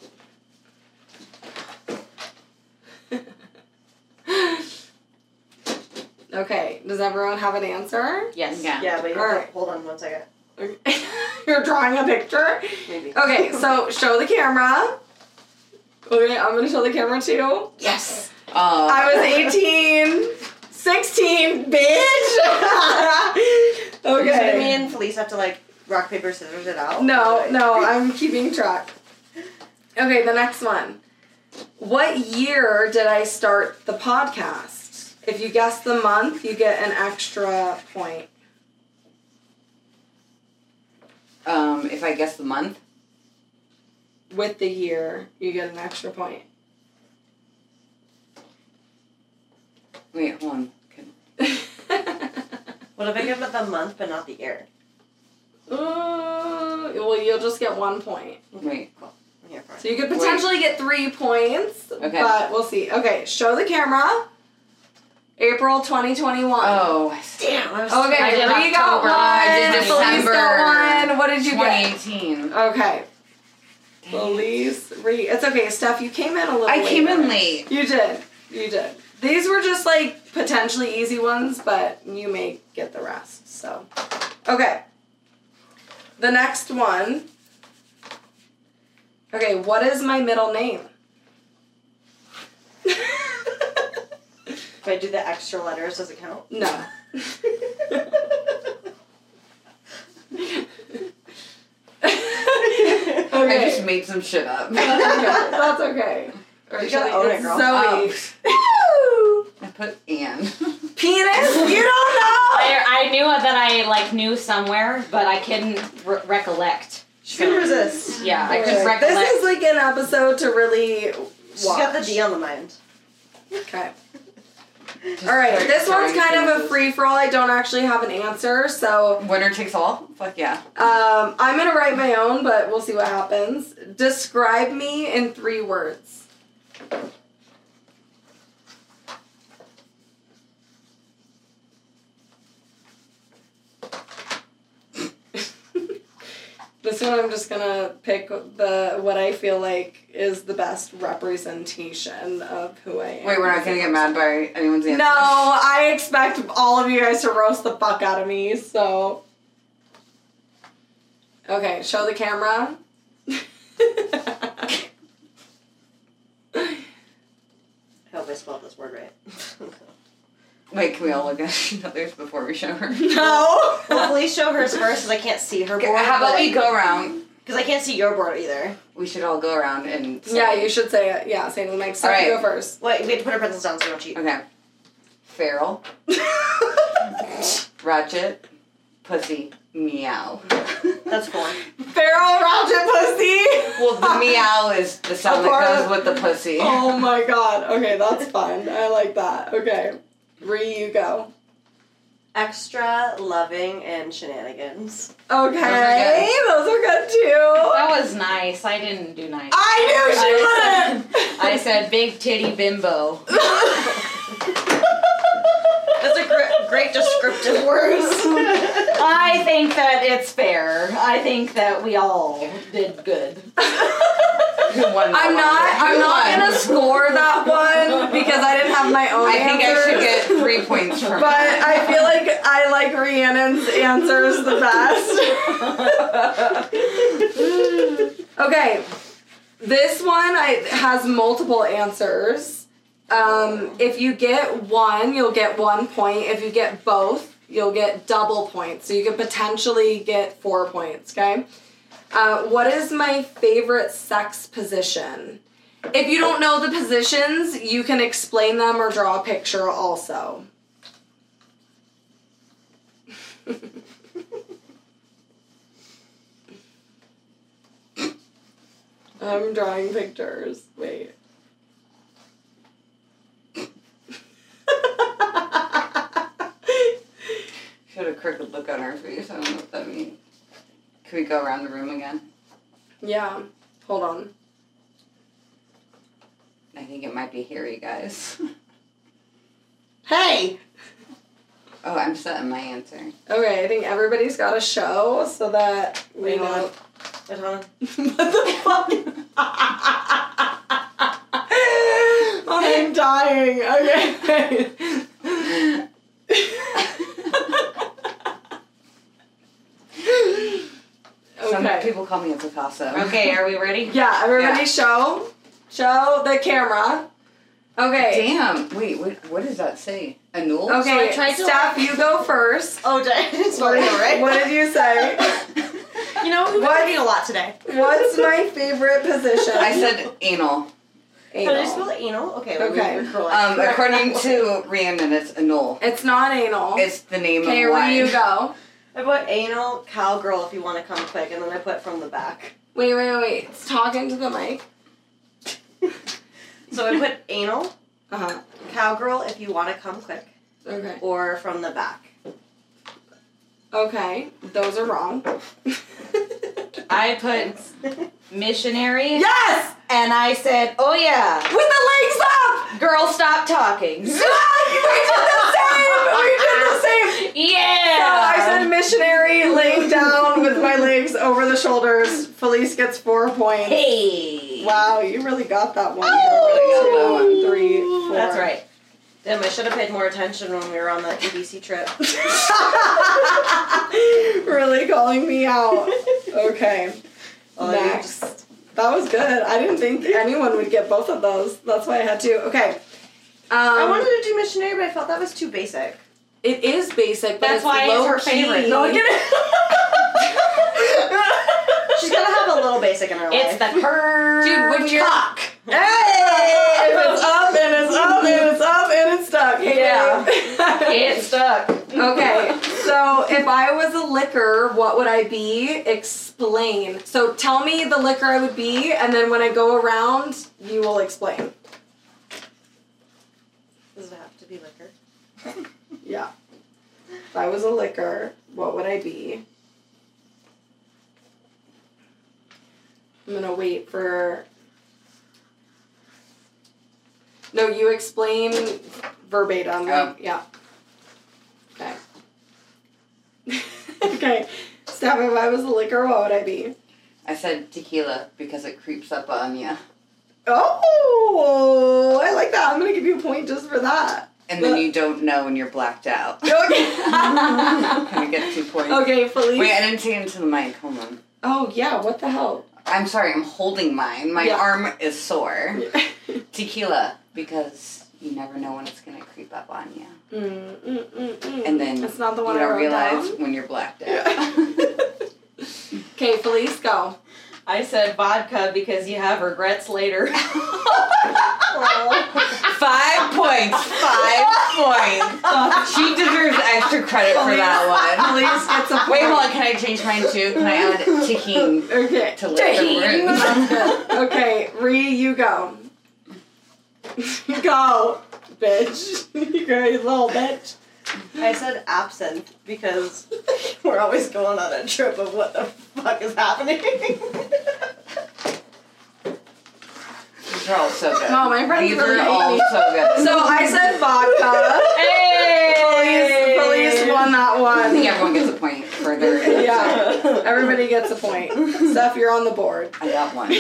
Okay, does everyone have an answer? Yes. Yeah. Yeah, but you Alright. hold on one second. You're drawing a picture? Maybe. Okay, so show the camera. Okay, I'm gonna show the camera too. Yes. I was 18, 16, bitch! So me Okay. and Felice have to like rock, paper, scissors it out? No, I'm keeping track. Okay, the next one. What year did I start the podcast? If you guess the month, you get an extra point. If I guess the month, With the year, you get an extra point. wait, hold on. What if I give it the month but not the year? Well, you'll just get 1 point. Wait. I'm here for it. So you could potentially get 3 points, Okay. but we'll see. Okay, show the camera. April 2021. Oh, I see. Damn, I was Okay, I did Bree got October. one. I did Felice December. got one. What did you get? 2018. Okay. Felice, Bree. It's okay, Steph. You came in a little I came in later. late. You did. These were just like potentially easy ones, but you may get the rest. So, okay. The next one. Okay, what is my middle name? If I do the extra letters, does it count? No. I just made some shit up. That's okay. Or You gotta should I- own it, it's girl. Zoe. I put Anne. Penis? You don't know? I knew that I knew somewhere, but I couldn't recollect. She couldn't resist. Yeah, I couldn't This recollect. is like an episode to really She's got the watch. D on the mind. Okay. Just All right. start This one's throwing kind of a pieces. free for all. I don't actually have an answer, so Winner takes all? Fuck yeah. I'm gonna write my own, but we'll see what happens. Describe me in 3 words. This one I'm just gonna pick what I feel like is the best representation of who I am. Wait, we're not gonna get mad by anyone's answer? No, I expect all of you guys to roast the fuck out of me, so. Okay, show the camera. I hope I spelled this word right. Wait, can we all look at each other's before we show her? No! Well, please show hers first because I can't see her board. How about we go around? Because I can't see your board either. We should all go around and say. Yeah, you should say it. Yeah, say it to the mic. So Alright. you go first. Wait, we have to put our pencils down so we don't cheat. Okay. Feral. Ratchet. Pussy. Meow. That's 4. Feral Ratchet Pussy! Well, the meow is the sound that goes with the pussy. Oh my god. Okay, that's fun. I like that. Okay. Ree, you go. Extra, loving, and shenanigans. Okay, those are good too. That was nice. I didn't do nice. I knew she wouldn't! I said big titty bimbo. That's a great descriptive words. I think that it's fair. I think that we all did good. Who won that I'm not gonna score that one because I didn't have my own I think answers. I should get 3 points from But that. I feel like I like Rhiannon's answers the best. Okay, this one has multiple answers. If you get one, you'll get 1 point. If you get both, you'll get double points. So you could potentially get 4 points, okay? What is my favorite sex position? If you don't know the positions, you can explain them or draw a picture also. I'm drawing pictures. Wait. She had a crooked look on her face. I don't know what that means. Can we go around the room again? Yeah. Hold on. I think it might be hairy, guys. Hey! Oh, I'm setting my answer. Okay, I think everybody's got a show so that we Wait, hold know. on. Wait, hold on. What the fuck? I'm dying. Okay. Some Okay. people call me a Picasso. Okay, are we ready? Yeah, everybody Yeah. show the camera. Okay. Damn. Wait, what does that say? Anul? Okay, So I tried to, Steph, you go first. Oh, did I didn't spell it right? What did you say? You know, we've been What? reading a lot today. What's my favorite position? I said anal. How did I Anal. spell anal? Okay. well, Okay. we're correct. According to Rhiannon, it's anul. It's not anal. It's the name Okay, of where wine. you go? I put anal, cowgirl if you want to come quick, and then I put from the back. Wait. It's talking to the mic. So I put anal, Uh-huh. cowgirl if you want to come quick, Okay. or from the back. Okay. Those are wrong. I put missionary. Yes! And I said, oh yeah. With the legs up! Girl, stop talking. We did the same! Yeah. So I said missionary, laying down with my legs over the shoulders. Felice gets 4 points. Hey. Wow, you really got that one. Oh! 2, 3, 4. That's right. Damn, I should have paid more attention when we were on the EBC trip. Really calling me out. Okay. Oh, Next. That was good. I didn't think anyone would get both of those. That's why I had to. Okay. I wanted to do missionary, but I felt that was too basic. It is basic, but That's it's why it's low her key. favorite. No, I She's gotta have a little basic in her It's life. the curve. Dude, when you're cock. Hey! If it's up and it's up and it's up and it's stuck. Hey, Yeah. babe. It's stuck. Okay, so if I was a liquor, what would I be? Explain. So tell me the liquor I would be, and then when I go around, you will explain. Does it have to be liquor? Yeah. If I was a liquor, what would I be? I'm gonna wait for... No, you explain verbatim. Oh. Yeah. Okay. Okay. Steph, if I was a liquor, what would I be? I said tequila because it creeps up on you. Oh, I like that. I'm gonna give you a point just for that. And then you don't know when you're blacked out. Okay. Can we get 2 points? Okay, Felice. Wait, I didn't say it into the mic. Hold on. Oh yeah, what the hell? I'm sorry, I'm holding mine. My Yeah. arm is sore. Tequila, because you never know when it's gonna creep up on you. And then That's not the one you I don't wrote realize down. when you're blacked out. Okay, Felice, go. I said vodka because you have regrets later. 5 points. 5 points. She deserves extra credit for that one. Felice gets a point. Wait, hold on. Can I change mine too? Can I add tahini Okay. to lift the room? Sounds good. Okay, Ree, you go. Go, bitch. You go, you little bitch. I said absinthe because we're always going on a trip of what the fuck is happening. These are all so good. Oh, my friends These really are hate all me. so good. So I said vodka. Hey! Felice won that I one. think everyone gets a point for their Yeah, everybody gets a point. Steph, you're on the board. I got one.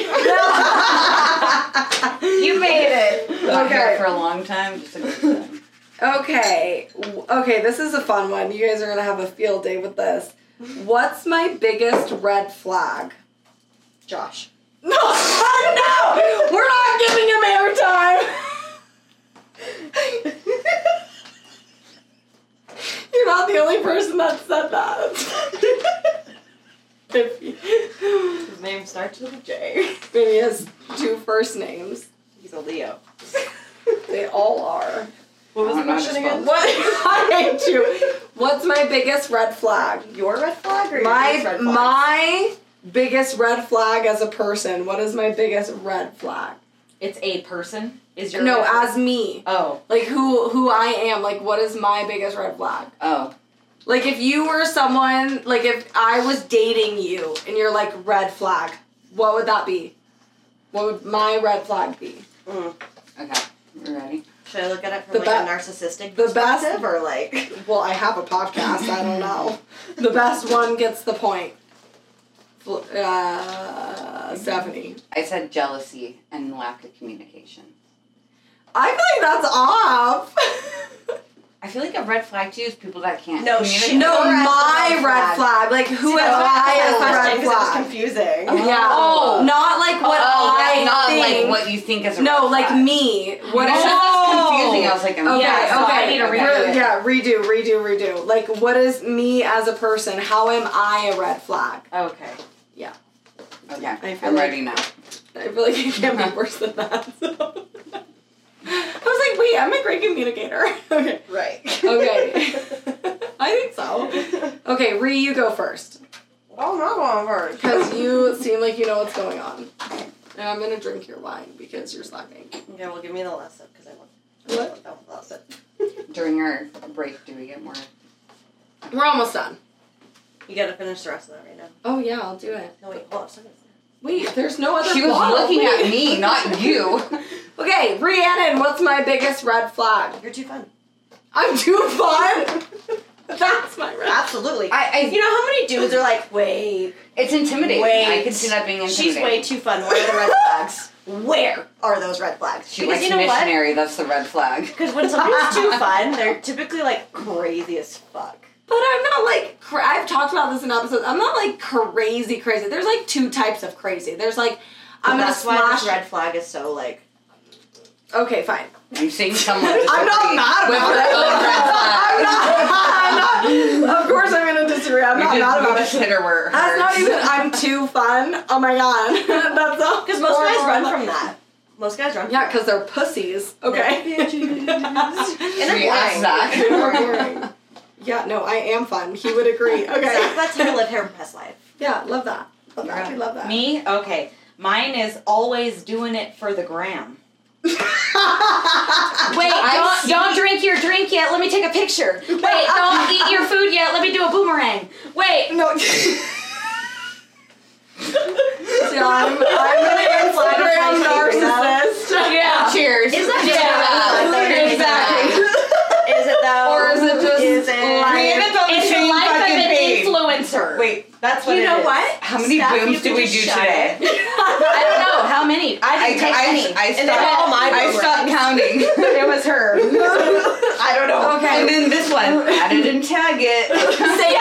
You made it. Not Okay. here for a long time, just a good time. Okay, this is a fun one. You guys are gonna have a field day with this. What's my biggest red flag? Josh. No, no, we're not giving him airtime. You're not the only person that said that. His name starts with a J. Maybe he has 2 first names. He's a Leo. They all are. What was the I'm not question as again? What? I hate you. What's my biggest red flag? Your red flag or your biggest red flag? My biggest red flag as a person. What is my biggest red flag? It's a person. Is your No, red flag? as me. Oh. Like who I am. Like what is my biggest red flag? Oh. Like if you were someone, like if I was dating you and you're like red flag, what would that be? What would my red flag be? Okay. You ready? Should I look at it from The like be- a narcissistic the best- perspective or like? Well, I have a podcast. I don't know. The best one gets the point. Stephanie. I said jealousy and lack of communication. I feel like that's off. I feel like a red flag to you is people that can't No, communicate. shit. No, Red my flag. red flag. Like who am That's why I asked as that a red question, 'cause it was flag? confusing. Yeah. Oh. Not like what I not think. like what you think is a No, red like flag. me. What You I said this confusing. I was like, Okay, Yeah, so okay. I need to redo it. Yeah, redo. Like, what is me as a person? How am I a red flag? Okay. Okay, I feel I'm like- ready now. I feel like it can't be worse than that. So. I was like, wait, I'm a great communicator. Okay. Right. Okay. I think so. Okay, Ree, you go first. Oh, I'm not going first. Because you seem like you know what's going on. And I'm going to drink your wine because you're slacking. Okay, well, give me the last sip because I want. What? That was the last sip. During our break, do we get more? We're almost done. You gotta finish the rest of that right now. Oh, yeah, I'll do it. No, wait, hold on. Second. Wait, there's no other She was bottle. looking Wait. at me, not you. Okay, Rhiannon, what's my biggest red flag? You're too fun. I'm too fun? That's my red flag. Absolutely. You You know how many dudes are like, wait, it's intimidating. Wait. I can see that being intimidating. she's way too fun. Where are the red flags? Where are those red flags? She Because likes you know what? missionary. That's the red flag. Because when somebody's too fun, they're typically like crazy as fuck. But I'm not like, I've talked about this in episodes, I'm not like crazy. There's like 2 types of crazy. There's like, I'm gonna That's why smash. this red flag is so like. Okay, fine. I'm seeing someone disagree I'm not mad with about her it. own red flag. I'm not. Of course I'm gonna disagree. I'm not mad about just it. hit her where it That's not hurts. even, I'm too fun. Oh my god. That's all. Because most guys run from that. Most guys run from Yeah, that. because they're pussies. Okay. And Should we they're ask boring. Zach? Yeah, no, I am fun. He would agree. Okay. Zach lets her live her best life. Yeah, love that. Love that. We love that. Me? Okay. Mine is always doing it for the gram. Wait, don't drink your drink yet. Let me take a picture. Wait, don't eat your food yet. Let me do a boomerang. Wait. No. See, I'm an Instagram narcissist. Yeah. Cheers. Is that Yeah. Exactly. Is it though? Or is it just Is it? like- It's the life of an influencer. Wait, That's what You it know is. what? How many Steph, booms you do can we just do shut today? it. I don't know how many. I didn't take any. I And they're all stopped. my I boomerangs. stopped counting. It was her. I don't know. Okay. And then this one, add it and tag it. Say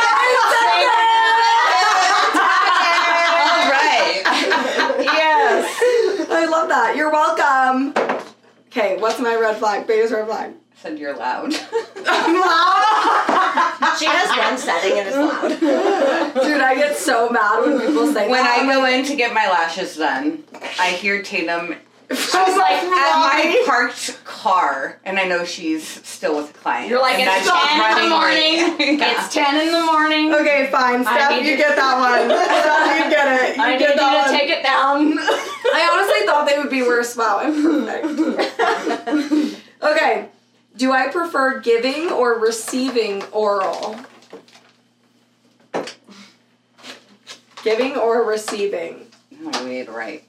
All right. Yes. I love that. You're welcome. Okay, what's my red flag? Biggest red flag. Said you're loud. I'm loud. She has one setting and it's loud. Dude, I get so mad when people say When that. I go in to get my lashes done, I hear Tatum She's at like, my parked car, and I know she's still with a client. You're like, and it's that's 10 in the running morning. late. Yeah. It's 10 in the morning. okay, fine. Steph, need you to- get that one. Steph, you get it. You I need get you that to one. take it down. I honestly thought they would be worse. Wow, I'm perfect. Okay. Do I prefer giving or receiving oral? Giving or receiving? Oh, we need right.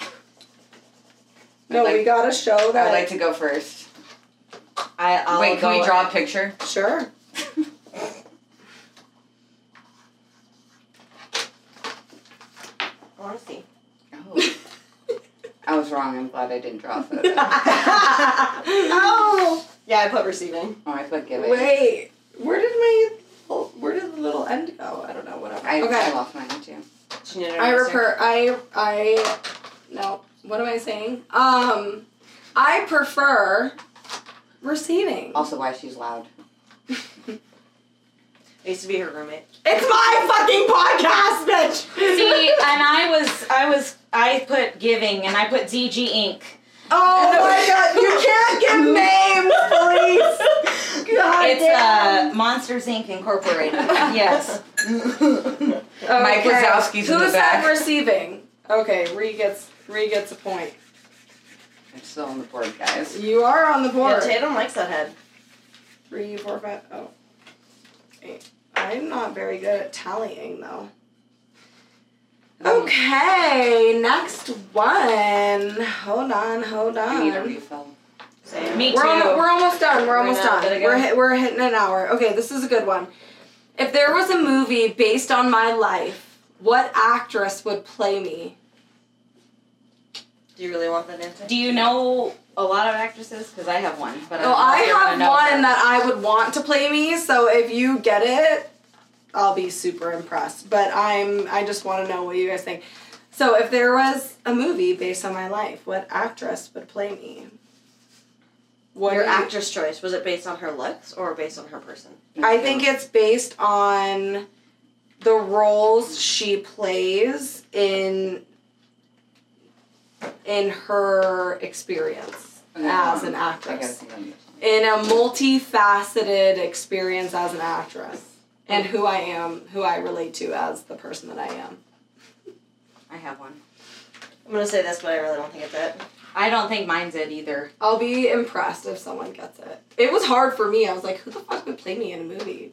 No, we gotta show that. I'd like to go first. I'll Wait, can we go draw a ahead. picture? Sure. I want to see. Oh. I was wrong. I'm glad I didn't draw a photo. Oh! Yeah, I put receiving. Oh, I put give it. Wait. Where did the little end go? I don't know. Whatever. I Okay. lost mine too. She needed I an prefer. No. What am I saying? I prefer receiving. Also, why she's loud. I used to be her roommate. It's my fucking podcast, bitch. See, and I put giving, and I put ZG Inc. Oh my god! You can't give names, please. God It's damn. Monsters Inc. Incorporated. Yes. Mike Wazowski's in Who the said back. receiving? Okay, Ree gets a point. I'm still on the board, guys. You are on the Yeah, board. Tatum likes that head. 3, 4, 5. Oh. 8. I'm not very good at tallying though. Okay, next one. Hold on. I need a refill. Same. Me We're, too. we're almost done. We're We're almost not done. gonna go. We're hitting an hour. Okay, this is a good one. If there was a movie based on my life, what actress would play me? Do you really want that answer? Do you know a lot of actresses? Because I have one. But Well, I have one that I would want to play me, so if you get it, I'll be super impressed. But I just want to know what you guys think. So if there was a movie based on my life, what actress would play me? What Your do you- actress choice, was it based on her looks or based on her person? I think it's based on the roles she plays in her experience as an I gotta actress. think on this one. In a multifaceted experience as an actress. And who I am, who I relate to as the person that I am. I have one. I'm gonna say this, but I really don't think it's it. I don't think mine's it either. I'll be impressed if someone gets it. It was hard for me. I was like, who the fuck would play me in a movie?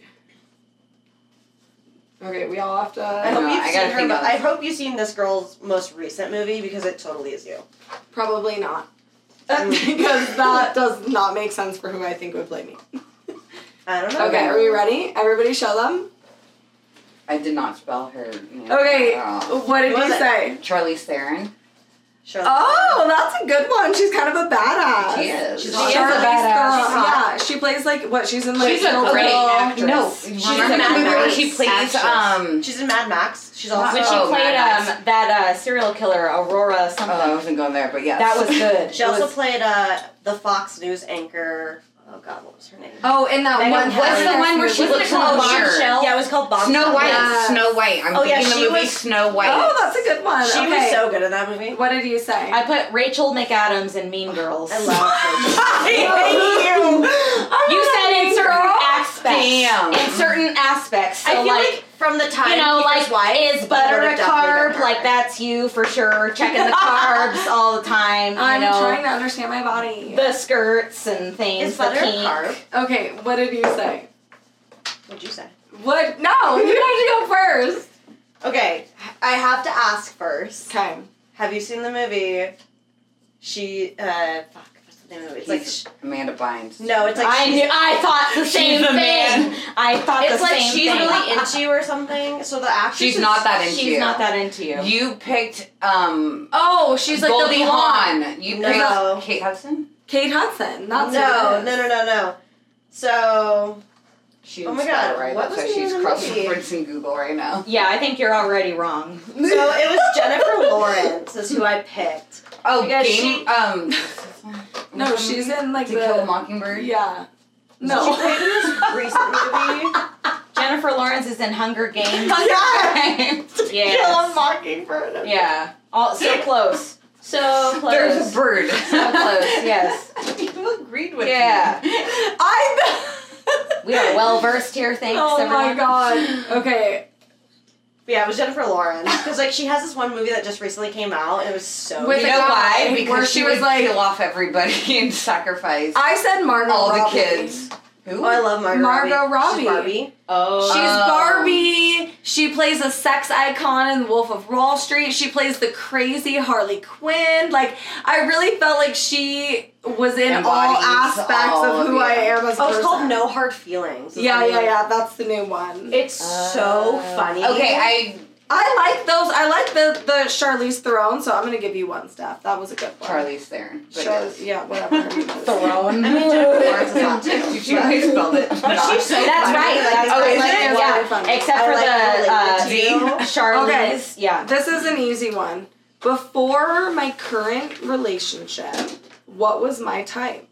Okay, we all have to... I hope know, you've I gotta seen her. think But of- I hope you've seen this girl's most recent movie because it totally is you. Probably not. Because that does not make sense for who I think would play me. I don't know. Okay, are we ready? Everybody show them. I did not spell her name. Okay, at all. what did Who was you it? say? Charlize Theron. Charlotte. Oh, that's a good one. She's kind of a badass. She is. She's Charlize She is a Theron. She's hot. Yeah, she plays like what? She's in like She's a Kill great Bill. actress. No, She's remember in the Mad movie where Max. she plays Actress. She's in Mad Max. She's also. When she Oh, played Mad Max. that serial killer, Aurora something. Oh, I wasn't going there, but yes. That was good. She also played the Fox News anchor. Oh God, what was her name? Oh, in that Megan one. Kelly. What's the one where she Wasn't looks it called in the mirror? Bombshell? Yeah, it was called Bombshell. Snow White. Yes. Snow White. I'm Oh, yeah, thinking she the movie was- Snow White. Oh, that's a good one. She okay. was so good in that movie. What did you say? I put Rachel McAdams in Mean Girls. I love her. You said in certain aspects. Damn. In certain aspects. So I feel like, like from the time you know, like, wife, is butter you a would've definitely carb? been her. Like, that's you for sure. Checking the carbs all the time. You I'm know, trying to understand my body. the skirts and things. Is butter the a pink. carb? Okay, what did you say? What'd you say? What? No, you have to go first. Okay, I have to ask first. Okay. Have you seen the movie? Fuck. What's the name of the movie? It's He's like Amanda Bynes. no, it's like I thought the same the thing. man. I thought it's the like same she's thing. really into you or something. So the actress She's is, not that into you. She's not that into you. You picked Oh, she's like Goldie the blonde. Hawn. You No. picked Kate Hudson. Kate Hudson. That's No. who it is. No. So She Oh didn't my spell God, it right. what That's was why the she's name of the movie? cross-referencing Google right now. Yeah, I think you're already wrong. so it was Jennifer Lawrence is who I picked. Oh, Because Game. No, she's in like To Kill a the. Mockingbird. Yeah. She No. played in this recent movie. Jennifer Lawrence is in Hunger Games. Kill a Yes. Mockingbird. Yeah. All so close. So close. There's a bird. So close. Yes. You agreed with Yeah. me. We are well versed here. Thanks, Oh my everyone. god. Okay. But yeah, it was Jennifer Lawrence because like she has this one movie that just recently came out and it was so With You the know guy why? Because where she she was would like- kill off everybody and sacrifice I said Margot all the Robbie. kids. Who? Oh, I love Margot Margot Robbie. She's Barbie. Oh. She's Barbie. She plays a sex icon in Wolf of Wall Street. She plays the crazy Harley Quinn. Like, I really felt like she was in all Embodies aspects all of who of I it. am as a Oh, it's person. called No Hard Feelings. Yeah. That's the new one. It's so funny. Okay, I like those. I like the Charlize Theron, so I'm gonna give you one, Steph. That was a good one. Charlize Theron. But Charlize, yeah, whatever. her name is. Theron. I mean, Jennifer Lawrence is hot too. Did you how you spelled it? But she's so That's funny. right. Like, That's Oh, right. is it? Yeah. Very funny. Except I for like the related to Charlize. Yeah. This is an easy one. Before my current relationship, what was my type?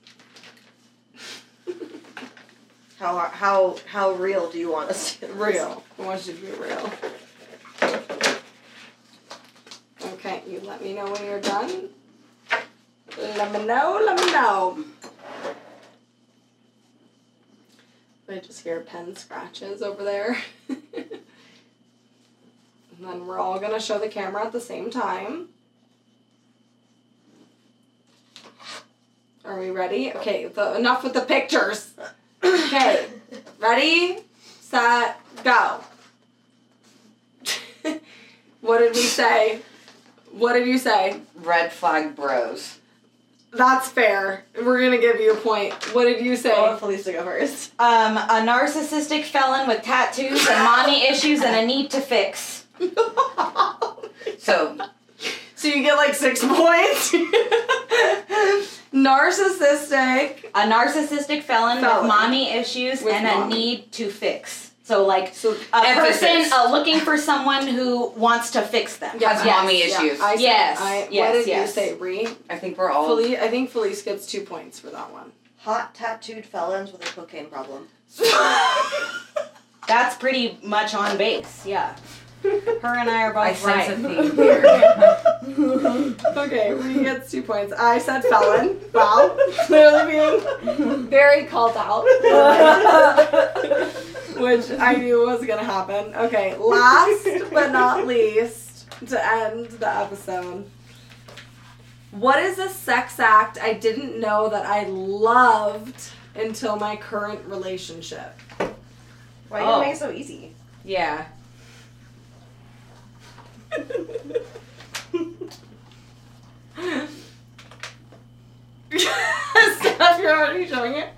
How real do you want us to Real. I want you to be real. Okay, you let me know when you're done. Let me know. I just hear pen scratches over there. And then we're all gonna show the camera at the same time. Are we ready? Okay, enough with the pictures. Okay, ready, set, go. What did we say? What did you say? Red flag bros. That's fair. We're gonna give you a point. What did you say? I want Felice to go first. A narcissistic felon with tattoos and mommy issues and a need to fix. So So you get like 6 points. Narcissistic. A narcissistic felon with mommy issues With and mommy. a need to fix. So like So a emphasis. person looking for someone who wants to fix them. Yeah. has Yes, mommy issues. I said, Yes, what yes, did yes. you say, Ree? I think we're all. I think Felice gets 2 points for that one. Hot tattooed felons with a cocaine problem. That's pretty much on base. Yeah. Her and I are I both sense a right. theme here. Okay, Ree gets 2 points. I said felon. Wow. Clearly being very called out. Which I knew was going to happen. Okay, last but not least, to end the episode. What is a sex act I didn't know that I loved until my current relationship? Why do you make it so easy? Yeah. Steph, you're already showing it.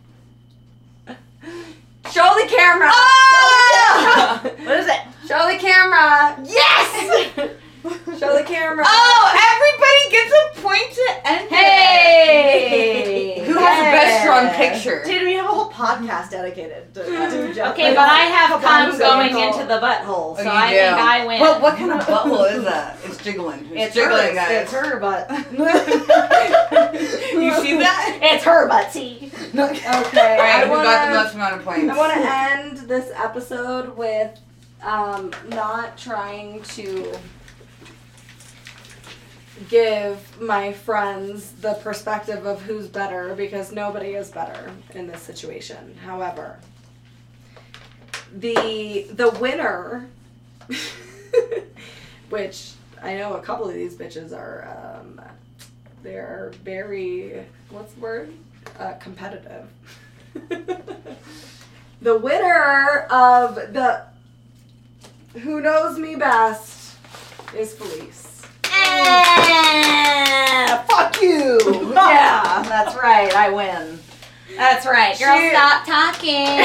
Show the camera. Oh! What is it? Show the camera. Yes. Show the camera. Oh, everybody gets a point to end it. Hey! Who has the best strong picture? Dude, we have a whole podcast dedicated to Jeff. Okay, but I have cum Couple going episodes. into the butthole, so you I do. think I win. But what kind of butthole is that? It's jiggling. Who's It's jiggling, her, guys? it's her butt. You see that? It's her butt-see. Okay. Alright, who got the most amount of points? I want to end this episode with not trying to give my friends the perspective of who's better because nobody is better in this situation. However, the winner, which I know a couple of these bitches are, they're very, what's the word? Competitive. The winner of the Who Knows Me Best is Felice. Yeah! Fuck you! Yeah, that's right. I win. That's right. Girl, stop talking.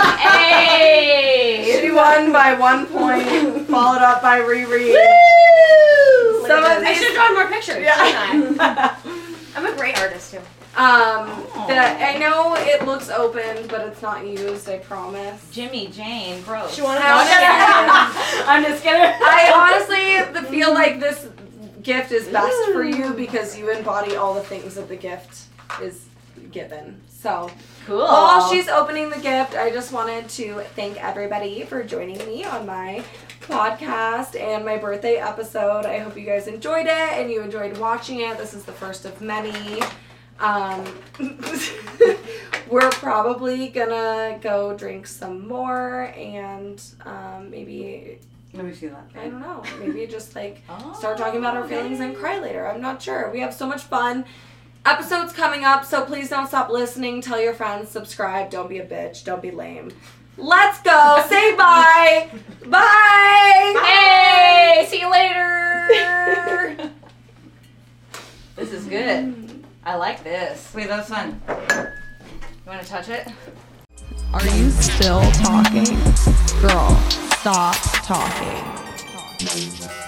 Hey! She won by 1 point, followed up by Riri. Woo! Some of I these, should have drawn more pictures. Yeah. Shouldn't I? I'm a great artist too. I know it looks open, but it's not used, I promise. Jimmy, Jane, gross. She wanted I'm just kidding. I honestly feel like this gift is best for you because you embody all the things that the gift is given. So, Cool. while she's opening the gift, I just wanted to thank everybody for joining me on my podcast and my birthday episode. I hope you guys enjoyed it and you enjoyed watching it. This is the first of many. We're probably gonna go drink some more and maybe, Let me see that. I don't know, maybe just like start talking about our feelings and cry later. I'm not sure. We have so much fun. Episodes coming up, so please don't stop listening. Tell your friends, subscribe, don't be a bitch, don't be lame. Let's go. Say bye. Bye. Hey, see you later. This is good. I like this. Wait, that's fun. You want to touch it? Are you still talking? Girl, stop talking.